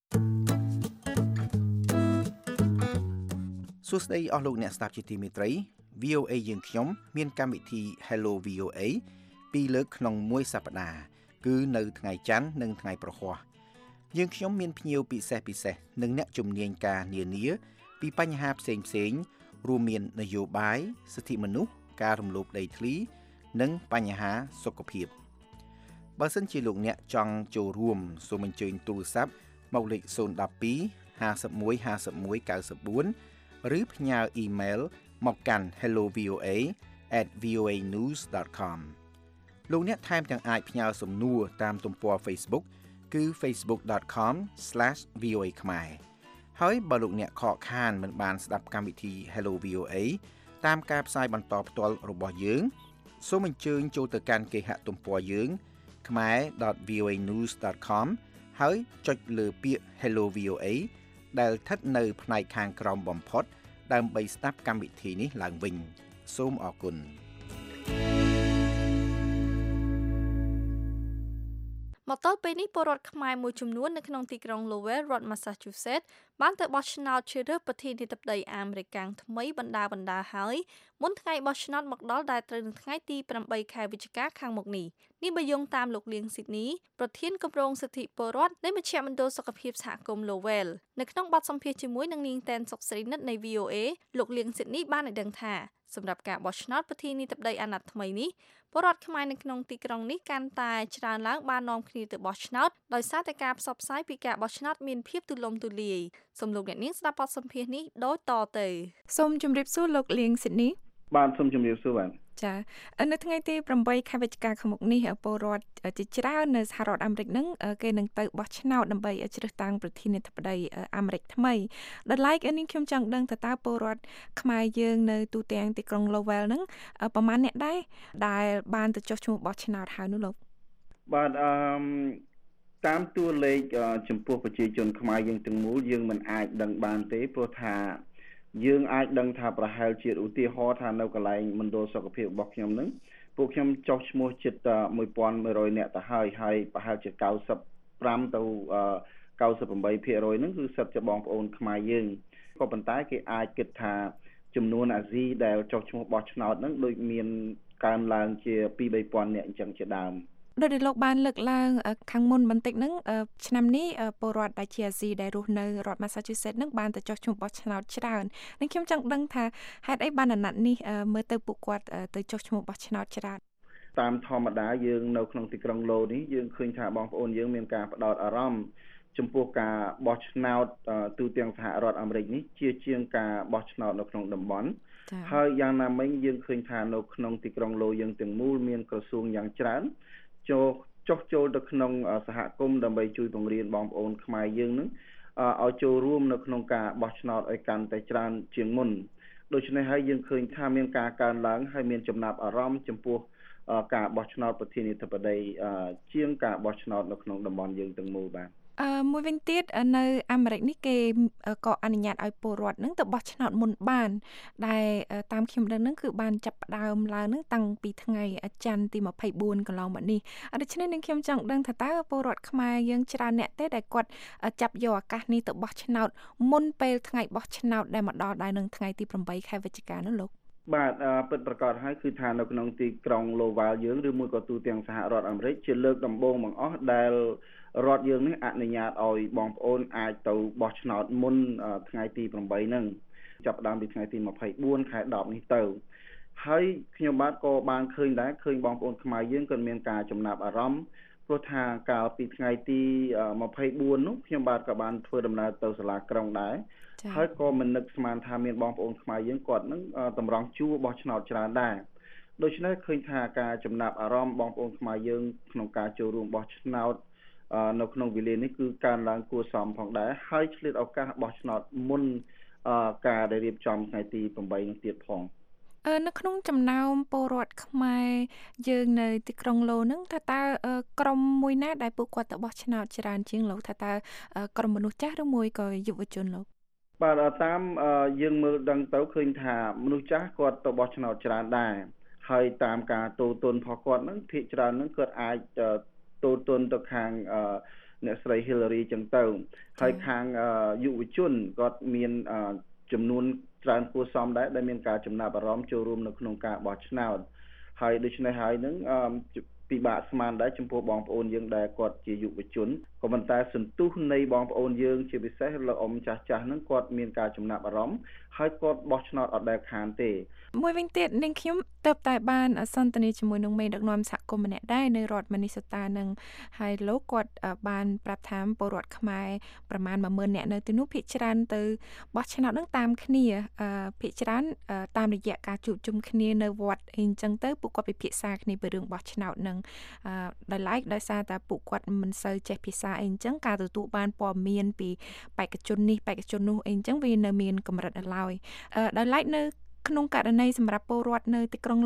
សួស្តីអស់លោកអ្នកស្ដាប់ជាទីមេត្រី វី អូ អេ យើងខ្ញុំមានកម្មវិធី Hello វី អូ អេ ពីរលើកក្នុងមួយសប្តាហ៍គឺនៅថ្ងៃច័ន្ទនិងថ្ងៃប្រហ័សយើងខ្ញុំមានភ្ញៀវពិសេសពិសេសនិងអ្នកជំនាញការនានាពីបញ្ហាផ្សេងផ្សេងរួមមាននយោបាយសិទ្ធិមនុស្សការរំលោភដីធ្លីនិងបញ្ហាសុខភាពបើសិនជាលោកអ្នកចង់ចូលរួមសូមអញ្ជើញទូរស័ព្ទមកលេខศูนย์ หนึ่ง สอง ห้า หนึ่ง ห้า หนึ่ง เก้า สี่ឬផ្ញើអ៊ីមែលមកកាន់ hello v o a at v o a news dot com លោកអ្នកថែមទាំងអាចផ្ញើសំណួរតាមទំព័រ Facebook គឺ facebook dot com slash v o a khmae ហើយបើលោកអ្នកខកខានមិនបានស្ដាប់កម្មវិធី Hello វី អូ អេ តាមការផ្សាយបន្តផ្ទាល់របស់យើងសូមអញ្ជើញចូលទៅកាន់គេហទំព័រយើង khmae dot v o a news dot com ហើយចុចលើពាក្យ Hello វី អូ អេ ដែលស្ថិតនៅផ្នែកខាងក្រោមបំផុតដើម្បីស្ដាប់កម្មវិធីនេះឡើងវិញសូមអរគុណមកដល់ពេលនេះពលរដ្ឋខ្មែរមួយចំនួននៅក្នុងទីក្រុង Lowell រដ្ឋ Massachusetts បានទៅបោះឆ្នោតជ្រើសរើសប្រធានាធិបតីអាមេរិកថ្មីបណ្ដាបណ្ដាហើយមុនថ្ងៃបោះឆ្នោតមកដល់ដែលត្រូវនៅថ្ងៃទីប្រាំបីខែវិច្ឆិកាខាងមុខនេះនេះបើយោងតាមលោកលៀងស៊ីដនីប្រធានគម្រោងសិទ្ធិពលរដ្ឋនៃមជ្ឈមណ្ឌលសុខភាពសហគមន៍ Lowell នៅក្នុងបទសម្ភាសន៍ជាមួយនឹងនាងតែនសុកស្រីនិតនៃ វី អូ អេ លោកលៀងស៊ីដនីបានឲ្យដឹងថាសម្រាប់ការបោះឆ្នោតប្រធានាធិបតីអាណត្តិថ្មីនេះពលរដ្ឋខ្មែរនៅក្នុងទីក្រុងនេះកាន់តែច្រើនឡើងបាននាំគ្នាទៅបោះឆ្នោតដោយសារតែការផ្សព្វផ្សាយពីការបោះឆ្នោតមានភាពទូលំទូលាយសូមលោកអ្នកនាងស្ដាប់បទសម្ភាសន៍នេះដូចតទៅសូមជម្រាបសួរលោកលៀងស៊ីដនីបាទសូមជម្រាបសួរបាទចានៅថ្ងៃទីប្រាំបីខែវិច្ឆិកាខាងមុខនេះពលរដ្ឋជាច្រើននៅសហរដ្ឋអាមេរិកហ្នឹងគេនឹងទៅបោះឆ្នោតដើម្បីជ្រើសតាំងប្រធានាធិបតីអាមេរិកថ្មីដោយឡែកនេះខ្ញុំចង់ដឹងតើតើពលរដ្ឋខ្មែរយើងនៅទូទាំងទីក្រុង Lowell ហ្នឹងប្រមាណអ្នកដែរដែលបានទៅចុះឈ្មោះបោះឆ្នោតហើយនោះលោកបាទអឺតាមតួលេខចំពោះប្រជាជនខ្មែរយើងទាំងមូលយើងមិនអាចដឹងបានទេព្រោះថាយើងអាចដឹងថាប្រហែលជាឧទាហរណ៍ថានៅកន្លែងមណ្ឌលសុខភាពរបស់ខ្ញុំហ្នឹងពួកខ្ញុំចុះឈ្មោះជិតmột nghìn một trămនាក់ទៅហើយហើយប្រហែលជា九十五ទៅ九十八%ហ្នឹងគឺសិតជាបងប្អូនខ្មែរយើងក៏ប៉ុន្តែគេអាចគិតថាចំនួនអាស៊ីដែលចុះឈ្មោះបោះឆ្នោតហ្នឹងដូចមានកើនឡើងជាពីរបីពាន់នាក់អញ្ចឹងជាដើមដោយដែលលោកបានលើកឡើងខាងមុនបន្តិចហ្នឹងឆ្នាំនេះពលរដ្ឋដែលជាអាស៊ីដែលរស់នៅរដ្ឋ Massachusetts ហ្នឹងបានទៅចុះឈ្មោះបោះឆ្នោតច្រើននិងខ្ញុំចង់ដឹងថាហេតុអីបានអាណត្តិនេះមើលទៅពួកគាត់ទៅចុះឈ្មោះបោះឆ្នោតច្រើនតាមធម្មតាយើងនៅក្នុងទីក្រុងឡូនេះយើងឃើញថាបងប្អូនយើងមានការផ្ដោតអារម្មណ៍ចំពោះការបោះឆ្នោតទូទាំងសហរដ្ឋអាមេរិកនេះជាជាងការបោះឆ្នោតនៅក្នុងតំបន់ហើយយ៉ាងណាមិញយើងឃើញថានៅក្នុងទីក្រុងឡូយើងទាំងមូលមានក្រសួងយ៉ាងច្រើនចូលចុះចូលទៅក្នុងសហគមន៍ដើម្បីជួយបង្រៀនបងប្អូនខ្មែរយើងនឹងឲ្យចូលរួមនៅក្នុងការបោះឆ្នោតឲ្យកាន់តែច្រើនជាងមុនដូច្នេះហើយយើងឃើញថាមានការកើនឡើងហើយមានចំណាប់អារម្មណ៍ចំពោះការបោះឆ្នោតប្រធានាធិបតីជាងការបោះឆ្នោតនៅក្នុងតំបន់យើងទាំងមូលបាទអឺមួយវិញទៀតនៅអាមេរិកនេះគេក៏អនុញ្ញាតឲ្យពលរដ្ឋនឹងទៅបោះឆ្នោតមុនបានដែលតាមខ្ញុំដឹងនឹងគឺបានចាប់ផ្ដើមឡើងនឹងតាំងពីថ្ងៃច័ន្ទទីម្ភៃបួនកន្លងមកនេះដូច្នេះនឹងខ្ញុំចង់ដឹងថាតើពលរដ្ឋខ្មែរយើងច្រើនអ្នកទេដែលគាត់ចាប់យកឱកាសនេះទៅបោះឆ្នោតមុនពេលថ្ងៃបោះឆ្នោតដែលមកដល់ដែរនឹងថ្ងៃទីប្រាំបីខែវិច្ឆិកានោះលោកបាទពិតប្រាកដហើយគឺថានៅក្នុងទីក្រុង Lowell យើងឬមួយក៏ទូទាំងសហរដ្ឋអាមេរិកជាលើកដំបូងបង្អស់ដែលរដ្ឋយើងនេះអនុញ្ញាតឲ្យបងប្អូនអាចទៅបោះឆ្នោតមុនថ្ងៃទីប្រាំបីហ្នឹងចាប់ផ្ដើមពីថ្ងៃទីម្ភៃបួនខែដប់នេះទៅហើយខ្ញុំបាទក៏បានឃើញដែរឃើញបងប្អូនខ្មែរយើងក៏មានការចំណាប់អារម្មណ៍ព្រោះថាកាលពីថ្ងៃទីម្ភៃបួននោះខ្ញុំបាទក៏បានធ្វើដំណើរទៅសាលាក្រុងដែរហើយក៏មិននឹកស្មានថាមានបងប្អូនខ្មែរយើងគាត់នឹងតម្រង់ជួរបោះឆ្នោតច្រើនដែរដូច្នេះឃើញថាការចំណាប់អារម្មណ៍បងប្អូនខ្មែរយើងក្នុងការចូលរួមបោះឆ្នោតនៅក្នុងវេលានេះគឺការឡើងគួរសមផងដែរហើយឆ្លៀតឱកាសបោះឆ្នោតមុនការដែលរៀបចំថ្ងៃទីប្រាំបីនេះទៀតផងអឺនៅក្នុងចំណោមពលរដ្ឋខ្មែរយើងនៅទីក្រុងឡូហ្នឹងថាតើក្រុមមួយណាដែលពួកគាត់ទៅបោះឆ្នោតច្រើនជាងលោកថាតើក្រុមមនុស្សចាស់ឬមួយក៏យុវជនលោកបាទតាមយើងមើលដឹងទៅឃើញថាមនុស្សចាស់គាត់ទៅបោះឆ្នោតច្រើនដែរហើយតាមការទូទនរបស់គាត់ហ្នឹងភាគច្រើនហ្នឹងគាត់អាចទូទនទៅខាងអ្នកស្រី Hillary ចឹងទៅហើយខាងយុវជនគាត់មានចំនួនច្រើនគួរសមដែរដែលមានការចំណាប់អារម្មណ៍ចូលរួមនៅក្នុងការបោះឆ្នោតហើយដូច្នេះហើយនឹងពិបាកស្មានដែរចំពោះបងប្អូនយើងដែលគាត់ជាយុវជនក៏ប៉ុន្តែសន្ទុះនៃបងប្អូនយើងជាពិសេសលោកអ៊ំចាស់ចាស់ហ្នឹងគាត់មានការចំណាប់អារម្មណ៍ហើយគាត់បោះឆ្នោតអត់ដែលខានទេមួយវិញទៀតនាងខ្ញុំទៅតែបានសន្ទនាជាមួយនឹងមេដឹកនាំសហគមន៍ម្នាក់ដែរនៅរដ្ឋ Minnesota នឹងហើយលោកគាត់បានប្រាប់ថាពលរដ្ឋខ្មែរប្រមាណ មួយម៉ឺន នាក់នៅទីនោះភាគច្រើនទៅបោះឆ្នោតនឹងតាមគ្នាភាគច្រើនតាមរយៈការជួបជុំគ្នានៅវត្តអីចឹងទៅពួកគាត់ពិភាក្សាគ្នាពីរឿងបោះឆ្នោតនឹងដោយឡែកដោយសារតែពួកគាត់មិនសូវចេះភាសាអីចឹងការទទួលបានព័ត៌មានពីបេក្ខជននេះបេក្ខជននោះអីចឹងវានៅមានកម្រិតឡើយដោយឡែកនៅក្នុងករណីសម្រាប់ពលរដ្ឋនៅទីក្រុង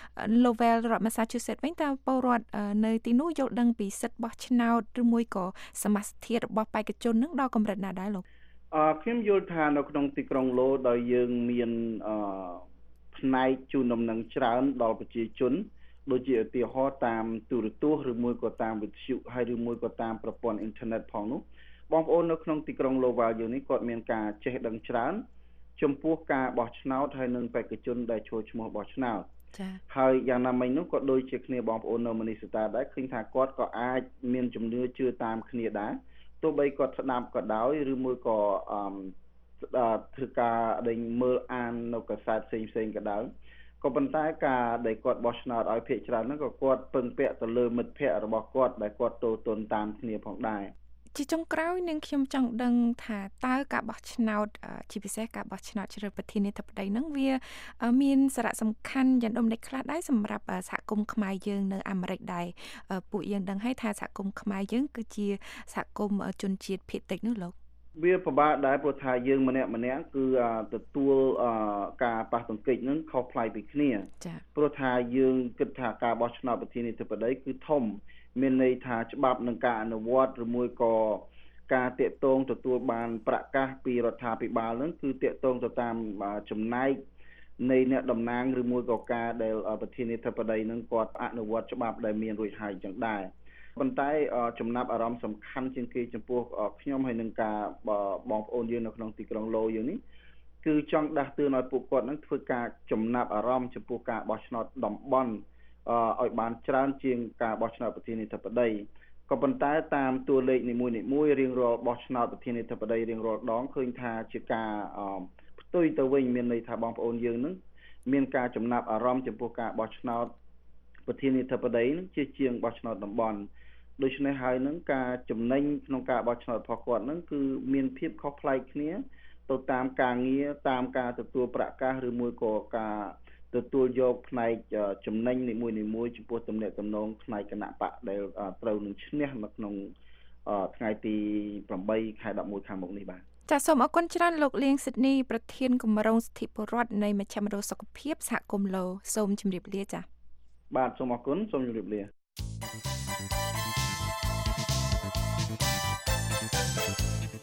Lowell រដ្ឋ Massachusetts វិញតើពលរដ្ឋនៅទីនោះយល់ដឹងពីសិទ្ធិបោះឆ្នោតឬមួយក៏សមាសធាតុរបស់បេក្ខជននឹងដល់កម្រិតណាដែរលោកអឺខ្ញុំយល់ថានៅក្នុងទីក្រុង Low ដោយយើងមានអឺផ្នែកជូនដំណឹងច្រើនដល់ប្រជាជនដូចជាឧទាហរណ៍តាមទូរទស្សន៍ឬមួយក៏តាមវិទ្យុហើយឬមួយក៏តាមប្រព័ន្ធអ៊ីនធឺណិតផងនោះបងប្អូននៅក្នុងទីក្រុង Lowell យើងនេះគាត់មានការចេះដឹងច្រើនចំពោះការបោះឆ្នោតហើយនឹងបេក្ខជនដែលចូលឈ្មោះបោះឆ្នោតចា៎ហើយយ៉ាងណាមិញនោះក៏ដូចជាគ្នាបងប្អូននៅ Minnesota ដែរឃើញថាគាត់ក៏អាចមានជំនឿជឿតាមគ្នាដែរទោះបីគាត់ស្ដាប់ក៏ដោយឬមួយក៏អឺធ្វើការដែលមើលអាននៅកាសែតផ្សេងផ្សេងក៏ដោយក៏ប៉ុន្តែការដែលគាត់បោះឆ្នោតឲ្យភាគច្រើនហ្នឹងក៏គាត់ពឹងពាក់ទៅលើមិត្តភ័ក្តិរបស់គាត់ដែលគាត់ទូទនតាមគ្នាផងដែរជាចុងក្រោយនឹងខ្ញុំចង់ដឹងថាតើការបោះឆ្នោតជាពិសេសការបោះឆ្នោតជ្រើសប្រធានាធិបតីហ្នឹងវាមានសារៈសំខាន់យ៉ាងដូចម្តេចខ្លះដែរសម្រាប់សហគមន៍ខ្មែរយើងនៅអាមេរិកដែរពួកយើងដឹងហើយថាសហគមន៍ខ្មែរយើងគឺជាសហគមន៍ជនជាតិភាគតិចនោះលោកវាពិបាកដែរព្រោះថាយើងម្នាក់ម្នាក់គឺទទួលការប៉ះទង្គិចនឹងខុសប្លែកពីគ្នាព្រោះថាយើងគិតថាការបោះឆ្នោតប្រធានាធិបតីគឺធំមានន័យថាច្បាប់នឹងការអនុវត្តឬមួយក៏ការតាកតងទទួលបានប្រកាសពីរដ្ឋាភិបាលនឹងគឺតាកតងទៅតាមចំណែកនៃអ្នកតំណាងឬមួយក៏ការដែលប្រធានាធិបតីនឹងគាត់អនុវត្តច្បាប់ដែលមានរួចហើយចឹងដែរប៉ុន្តែចំណាប់អារម្មណ៍សំខាន់ជាងគេចំពោះខ្ញុំហើយនឹងការបងប្អូនយើងនៅក្នុងទីក្រុងឡូយើងនេះគឺចង់ដាស់តឿនឲ្យពួកគាត់នឹងធ្វើការចំណាប់អារម្មណ៍ចំពោះការបោះឆ្នោតតំបន់ឲ្យបានច្រើនជាងការបោះឆ្នោតប្រធានាធិបតីក៏ប៉ុន្តែតាមតួលេខនីមួយៗរៀងរាល់បោះឆ្នោតប្រធានាធិបតីរៀងរាល់ដងឃើញថាជាការផ្ទុយទៅវិញមានន័យថាបងប្អូនយើងនឹងមានការចំណាប់អារម្មណ៍ចំពោះការបោះឆ្នោតប្រធានាធិបតីនឹងជាជាងបោះឆ្នោតតំបន់ដូច្នេះហើយនឹងការចំណេញក្នុងការបោះឆ្នោតរបស់គាត់នឹងគឺមានភាពខុសប្លែកគ្នាទៅតាមការងារតាមការទទួលប្រកាសឬមួយក៏ការទទួលយកផ្នែកចំណេញនីមួយៗចំពោះទំនាក់ទំនងផ្នែកគណៈបកដែលត្រូវនឹងឈ្នះនៅក្នុងថ្ងៃទីប្រាំបីខែដប់មួយខាងមុខនេះបាទចាសសូមអរគុណច្រើនលោកលៀងស៊ីដនីប្រធានគម្រោងសិទ្ធិពលរដ្ឋនៃមជ្ឈមណ្ឌលសុខភាពសហគមន៍ឡូសូមជម្រាបលាចា៎បាទសូមអរគុណសូមជម្រាបលា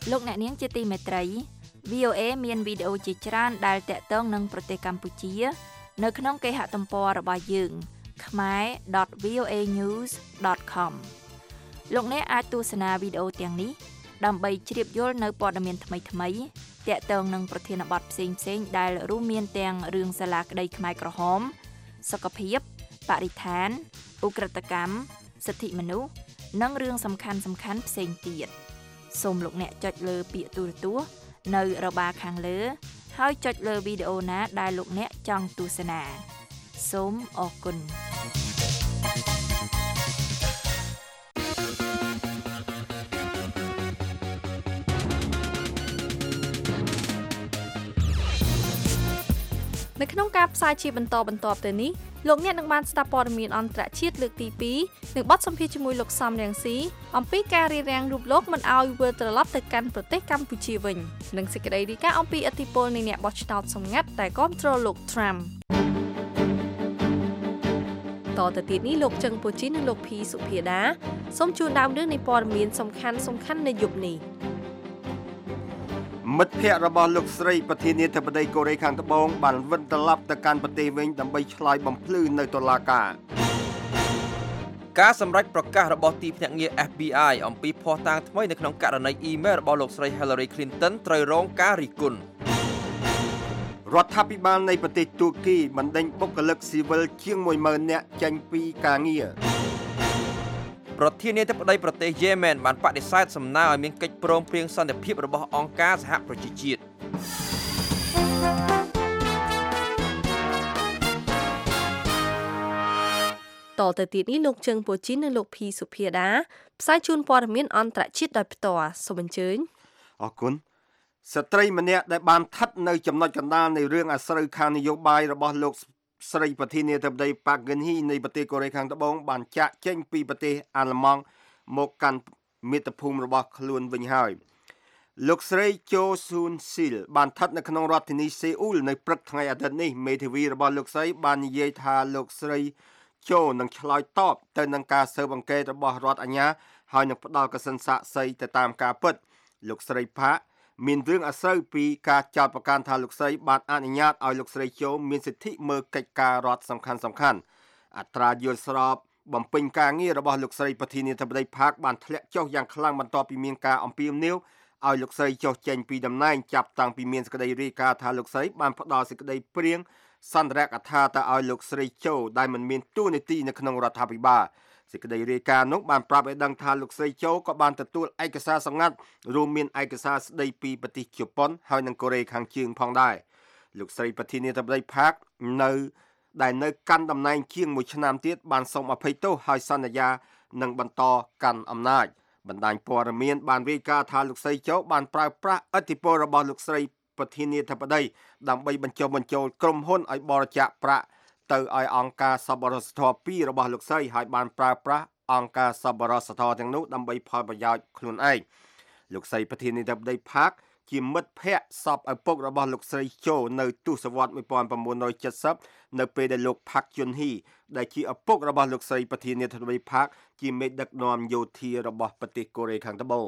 លោកអ្នកនាងជាទីមេត្រី វី អូ เอ មានវីដេអូជាច្រើនដែលតាក់ទងនឹងប្រទេសកម្ពុជានៅក្នុងគេហទំព័ររបស់យើង khmer dot v o a news dot com លោកអ្នកអាចទស្សនាវីដេអូទាំងនេះដើម្បីជ្រាបយល់នៅព័ត៌មានថ្មីៗតាក់ទងនឹងប្រធានបទផ្សេងៗដែលរួមមានទាំងរឿងសាលាក្តីខ្មែរក្រហមសុខភាពបរិស្ថានឧក្រិដ្ឋកម្មសិទ្ធិមនុស្សនិងរឿងសំខាន់ៗផ្សេងទៀតសូមលោកអ្នកចុចលើពាក្យទូរទស្សន៍នៅរបារខាងលើហើយចុចលើវីដេអូណាដែលលោកអ្នកចង់ទស្សនាសូមអរគុណនៅក្នុងការផ្សាយជាបន្តបន្ទាប់ទៅនេះលោកអ្នកនឹងបានស្ដាប់ព័ត៌មានអន្តរជាតិលើកទីពីរនិងបទសម្ភាសន៍ជាមួយលោកសំរងស៊ីអំពីការរារាំងរូបលោកមិនឲ្យវិលត្រឡប់ទៅកាន់ប្រទេសកម្ពុជាវិញនិងសេចក្តីរាយការណ៍អំពីឥទ្ធិពលនៃអ្នកបោះឆ្នោតសម្ងាត់ដែលគាំទ្រលោក Trump តទៅទៀតនេះលោកចឹងពូជីននិងលោកភីសុភាដាសូមជូនដើមរឿងនៃព័ត៌មានសំខាន់សំខាន់នៅយប់នេះមិត្តភ័ក្តិរបស់លោកស្រីប្រធានាធិបតីកូរ៉េខាងត្បូងបានវិលត្រឡប់ទៅកាន់ប្រទេសវិញដើម្បីឆ្លើយបំភ្លឺនៅតុលាការការសម្រេចប្រកាសរបស់ទីភ្នាក់ងារ F B I អំពីភស្តុតាងថ្មីនៅក្នុងករណីអ៊ីមែលរបស់លោកស្រី Hillary Clinton ត្រូវរងការរិះគន់រដ្ឋាភិបាលនៃប្រទេសទួរគីបណ្ដេញបុគ្គលិកស៊ីវិលជាង មួយម៉ឺន នាក់ចេញពីការងារប្រធានាធិបតីប្រទេសយេម៉ែនបានបដិសេធសំណើឲ្យមានកិច្ចព្រមព្រៀងសន្តិភាពរបស់អង្គការសហប្រជាជាតិតទៅទៀតនេះលោកជើងពូជីននិងលោកភីសុភាដាផ្សាយជូនព័ត៌មានអន្តរជាតិដោយផ្ទាល់សូមអញ្ជើញអរគុណស្ត្រីម្នាក់ដែលបានស្ថិតនៅចំណុចកណ្ដាលនៃរឿងអាស្រូវខាងនយោបាយរបស់លោកស្រីប្រធានាធិបតីប៉ាក់ហ្គិនហ៊ីនៃប្រទេសកូរ៉េខាងត្បូងបានចាក់ចេញពីប្រទេសអាល្លឺម៉ង់មកកាន់មាតុភូមិរបស់ខ្លួនវិញហើយលោកស្រីជូស៊ូនស៊ីលបានស្ថិតនៅក្នុងរដ្ឋធានីសេអ៊ូលនៅព្រឹកថ្ងៃអាទិត្យនេះមេធាវីរបស់លោកស្រីបាននិយាយថាលោកស្រីជូនឹងឆ្លើយតបទៅនឹងការស៊ើបអង្កេតរបស់រដ្ឋអាជ្ញាហើយនឹងផ្ដល់កសិនសាក្សីទៅតាមការពិតលោកស្រីផាក់មានរឿងអាស្រូវពីការចោទប្រកាន់ថាលោកស្រីបានអនុញ្ញាតឲ្យលោកស្រីជូមានសិទ្ធិមើលកិច្ចការរដ្ឋសំខាន់សំខាន់អត្រាយល់ស្របបំពេញការងាររបស់លោកស្រីប្រធានាធិបតីផាកបានធ្លាក់ចុះយ៉ាងខ្លាំងបន្ទាប់ពីមានការអំពាវនាវឲ្យលោកស្រីចុះចេញពីតំណែងចាប់តាំងពីមានសេចក្តីរាយការណ៍ថាលោកស្រីបានផ្ដល់សេចក្តីព្រៀងសន្ទរកថាទៅឲ្យលោកស្រីជូដែលមិនមានតួនាទីនៅក្នុងរដ្ឋាភិបាលសេចក្តីរាយការណ៍នោះបានប្រាប់ឲ្យដឹងថាលោកស្រីជូក៏បានទទួលឯកសារសម្ងាត់រួមមានឯកសារស្តីពីប្រទេសជប៉ុនហើយនិងកូរ៉េខាងជើងផងដែរលោកស្រីប្រធានាធិបតីផាកនៅដែលនៅកាន់តំណែងជាងមួយឆ្នាំទៀតបានសូមអភ័យទោសហើយសន្យានឹងបន្តកាន់អំណាចបណ្ដាញព័ត៌មានបានរាយការណ៍ថាលោកស្រីជូបានប្រើប្រាស់ឥទ្ធិពលរបស់លោកស្រីប្រធានាធិបតីដើម្បីបញ្ចុះបញ្ចូលក្រុមហ៊ុនឲ្យបរិច្ចាគប្រាក់ទៅឲ្យអង្គការសប្បុរសធម៌ពីររបស់លោកស្រីហើយបានប្រើប្រាស់អង្គការសប្បុរសធម៌ទាំងនោះដើម្បីផលប្រយោជន៍ខ្លួនឯងលោកស្រីប្រធានាធិបតីផាកជាមិត្តភ័ក្តិសពឪពុករបស់លោកស្រីជូនៅទសវត្សរ៍nineteen seventyនៅពេលដែលលោកផាក់យុនហ៊ីដែលជាឪពុករបស់លោកស្រីប្រធានាធិបតីផាកជាមេដឹកនាំយោធារបស់ប្រទេសកូរ៉េខាងត្បូង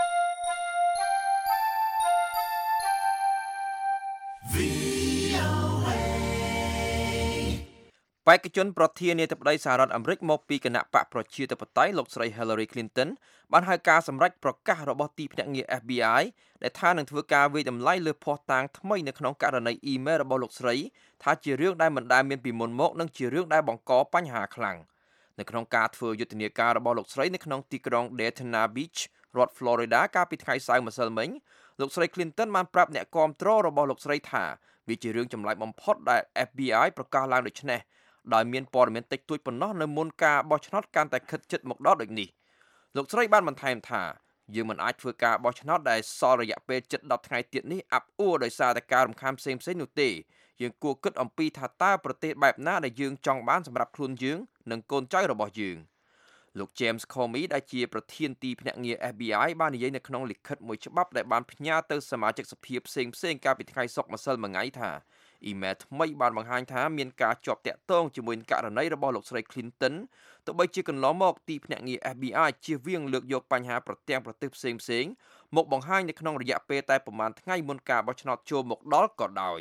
បេក្ខជនប្រធានាធិបតីសហរដ្ឋអាមេរិកមកពីគណៈបកប្រជាធិបតេយ្យលោកស្រី Hillary Clinton បានហៅការសម្រេចប្រកាសរបស់ទីភ្នាក់ងារ F B I ដែលថានឹងធ្វើការវិយតម្លៃលើភស្តុតាងថ្មីនៅក្នុងករណីអ៊ីមែលរបស់លោកស្រីថាជារឿងដែលមិនដែលមានពីមុនមកនិងជារឿងដែលបង្កបញ្ហាខ្លាំងនៅក្នុងការធ្វើយុទ្ធនាការរបស់លោកស្រីនៅក្នុងទីក្រុង Daytona Beach រដ្ឋ Florida កាលពីថ្ងៃសៅរ៍ម្សិលមិញលោកស្រី Clinton បានប្រាប់អ្នកគាំទ្ររបស់លោកស្រីថាវាជារឿងចម្លែកបំផុតដែល F B I ប្រកាសឡើងដូចនេះដោយមានព័ត៌មានតិចតួចប៉ុណ្ណោះនៅមុនការបោះឆ្នោតកាន់តែខិតជិតមកដល់ដូចនេះលោកស្រីបានបន្ថែមថាយើងមិនអាចធ្វើការបោះឆ្នោតដែលសល់រយៈពេលជិតដប់ថ្ងៃទៀតនេះអាប់អួរដោយសារតែការរំខានផ្សេងៗនោះទេយើងគួរគិតអំពីថាតើប្រទេសបែបណាដែលយើងចង់បានសម្រាប់ខ្លួនយើងនិងកូនចៅរបស់យើងលោក James Comey ដែលជាប្រធានទីភ្នាក់ងារ F B I បាននិយាយនៅក្នុងលិខិតមួយច្បាប់ដែលបានផ្ញើទៅសមាជិកសភាផ្សេងៗកាលពីថ្ងៃសុក្រម្សិលមិញថាអ៊ីមែលថ្មីបានបង្ហាញថាមានការជាប់តាក់ទងជាមួយនឹងករណីរបស់លោកស្រី Clinton ទោះបីជាកន្លងមកទីភ្នាក់ងារ F B I ជៀសវាងលើកយកបញ្ហាប្រទាំងប្រទេសផ្សេងៗមកបង្ហាញនៅក្នុងរយៈពេលតែប្រមាណថ្ងៃមុនការបោះឆ្នោតចូលមកដល់ក៏ដោយ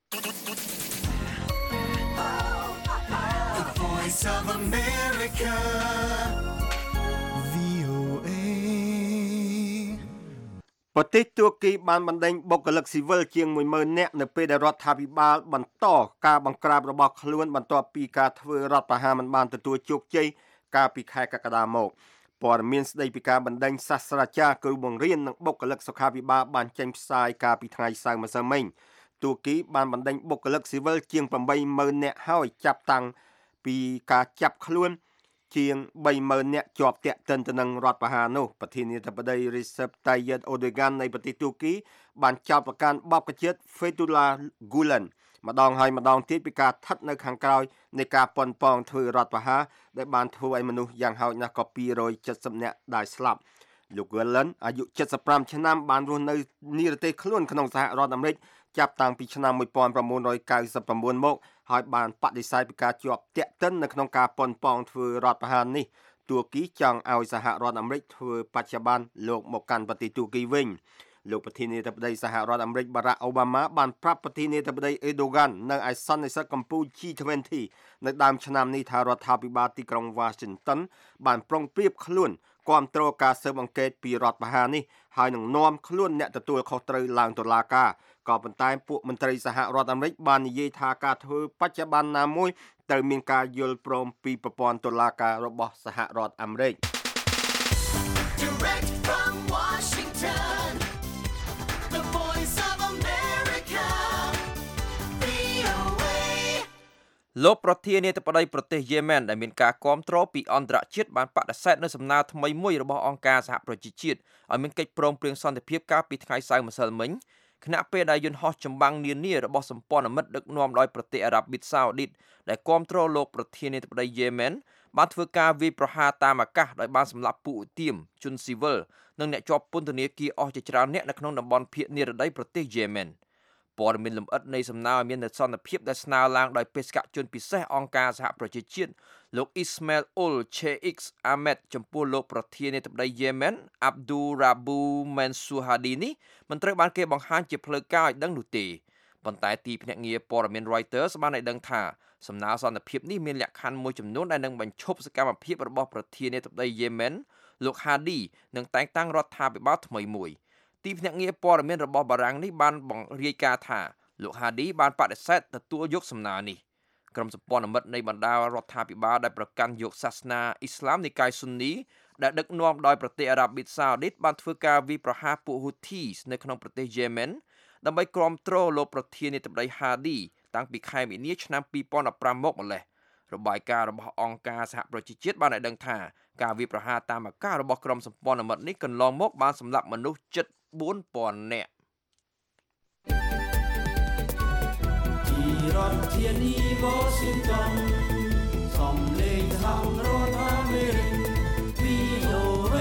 The Voice of America ប្រទេសទួរគីបានបណ្ដេញបុគ្គលិកស៊ីវិលជាង មួយម៉ឺន នាក់នៅពេលដែលរដ្ឋាភិបាលបន្តការបង្ក្រាបរបស់ខ្លួនបន្ទាប់ពីការធ្វើរដ្ឋប្រហារមិនបានទទួលជោគជ័យកាលពីខែកក្កដាមកព័ត៌មានស្ដីពីការបណ្ដេញសាស្ត្រាចារ្យគ្រូបង្រៀននិងបុគ្គលិកសុខាភិបាលបានចេញផ្សាយកាលពីថ្ងៃសៅរ៍ម្សិលមិញទួរគីបានបណ្ដេញបុគ្គលិកស៊ីវិលជាង ប្រាំបីម៉ឺន នាក់ហើយចាប់តាំងពីការចាប់ខ្លួនជាង បីម៉ឺន នាក់ជាប់ទាក់ទិនទៅនឹងរដ្ឋប្រហារនោះប្រធានាធិបតី Recep Tayyip Erdogan នៃប្រទេសទួរគីបានចោទប្រកាន់បបកជាតិ Fethullah Gulen ម្ដងហើយម្ដងទៀតពីការស្ថិតនៅខាងក្រោយនៃការប៉ុនប៉ងធ្វើរដ្ឋប្រហារដែលបានធ្វើឲ្យមនុស្សយ៉ាងហោចណាស់ក៏ពីររយเจ็ดสิบ នាក់ដែលស្លាប់លោក Gulen អាយុเจ็ดสิบห้าឆ្នាំបានរស់នៅនិរទេសខ្លួនក្នុងសហរដ្ឋអាមេរិកចាប់តាំងពីឆ្នាំnineteen ninety-nineមកហើយបានបដិសេធពីការជាប់ទាក់ទិននៅក្នុងការប៉ុនប៉ងធ្វើរដ្ឋប្រហារនេះទួរគីចង់ឲ្យសហរដ្ឋអាមេរិកធ្វើបច្ចុប្បន្នលោកមកកាន់ប្រទេសទួរគីវិញលោកប្រធានាធិបតីសហរដ្ឋអាមេរិកបារ៉ាក់អូបាម៉ាបានប្រាប់ប្រធានាធិបតីអេដូហ្គាននៅឯសន្និសីទកម្ពុជា G twenty នៅដើមឆ្នាំនេះថារដ្ឋាភិបាលទីក្រុង Washington បានប្រុងប្រៀបខ្លួនគាំទ្រការស៊ើបអង្កេតពីរដ្ឋប្រហារនេះហើយនឹងនាំខ្លួនអ្នកទទួលខុសត្រូវឡើងតុលាការក៏ប៉ុន្តែពួកមន្ត្រីសហរដ្ឋអាមេរិកបាននិយាយថាការធ្វើបច្ចុប្បន្នណាមួយត្រូវមានការយល់ព្រមពីប្រព័ន្ធតុលាការរបស់សហរដ្ឋអាមេរិក Direct from Washington The Voice of America វី អូ เอលោកប្រធានាធិបតីប្រទេសយេម៉ែនដែលមានការគាំទ្រពីអន្តរជាតិបានបដិសេធនៅសំណើថ្មីមួយរបស់អង្គការសហប្រជាជាតិឲ្យមានកិច្ចព្រមព្រៀងសន្តិភាពកាលពីថ្ងៃសៅរ៍ម្សិលមិញខណៈពេលដែលយន្តហោះចម្បាំងនានារបស់សម្ព័ន្ធមិត្តដឹកនាំដោយប្រទេសអារ៉ាប៊ីសាអូឌីតដែលគាំទ្រលោកប្រធានាធិបតីយេម៉ែនបានធ្វើការវាយប្រហារតាមអាកាសដោយបានសម្លាប់ពួកឧទាមជនស៊ីវិលនិងអ្នកជាប់ពន្ធនាគារអស់ជាច្រើនអ្នកនៅក្នុងតំបន់ភាគនិរតីប្រទេសយេម៉ែនព័ត៌មានលម្អិតនៃសំណើឲ្យមានសន្តិភាពដែលស្នើឡើងដោយបេសកជនពិសេសអង្គការសហប្រជាជាតិលោក Ismail Ul Sheikh Ahmed ចំពោះលោកប្រធានាធិបតីយេម៉ែន Abdul Rabu Mansour Hadi នេះមិនត្រូវបានគេបង្ហាញជាផ្លូវការឲ្យដឹងនោះទេប៉ុន្តែទីភ្នាក់ងារព័ត៌មាន Reuters បានឲ្យដឹងថាសំណើសន្តិភាពនេះមានលក្ខខណ្ឌមួយចំនួនដែលនឹងបញ្ឈប់សកម្មភាពរបស់ប្រធានាធិបតីយេម៉ែនលោក Hadi នឹងតែងតាំងរដ្ឋាភិបាលថ្មីមួយទីភ្នាក់ងារព័ត៌មានរបស់បារាំងនេះបានបង្រាយការណ៍ថាលោក Hadi បានបដិសេធទទួលយកសំណើនេះក្រុមសម្ព័ន្ធមិត្តនៃបណ្ដារដ្ឋាភិបាលដែលប្រកាន់យកសាសនាអ៊ីស្លាមនិកាយស៊ុននីដែលដឹកនាំដោយប្រទេសអារ៉ាប៊ីសាអូឌីតបានធ្វើការវាយប្រហារពួក Houthis នៅក្នុងប្រទេសយេម៉ែនដើម្បីគាំទ្រលោកប្រធានាធិបតី Hadi តាំងពីខែមីនាឆ្នាំtwo thousand fifteenមកម្លេះរបាយការណ៍របស់អង្គការសហប្រជាជាតិបានឲ្យដឹងថាការវាយប្រហារតាមអាកាសរបស់ក្រុមសម្ព័ន្ធមិត្តនេះកន្លងមកបានសម្លាប់មនុស្សជិតfour thousandនាក់ពីរដ្ឋធានី Washington សំឡេងសហរដ្ឋអាមេរិក វី អូ เอ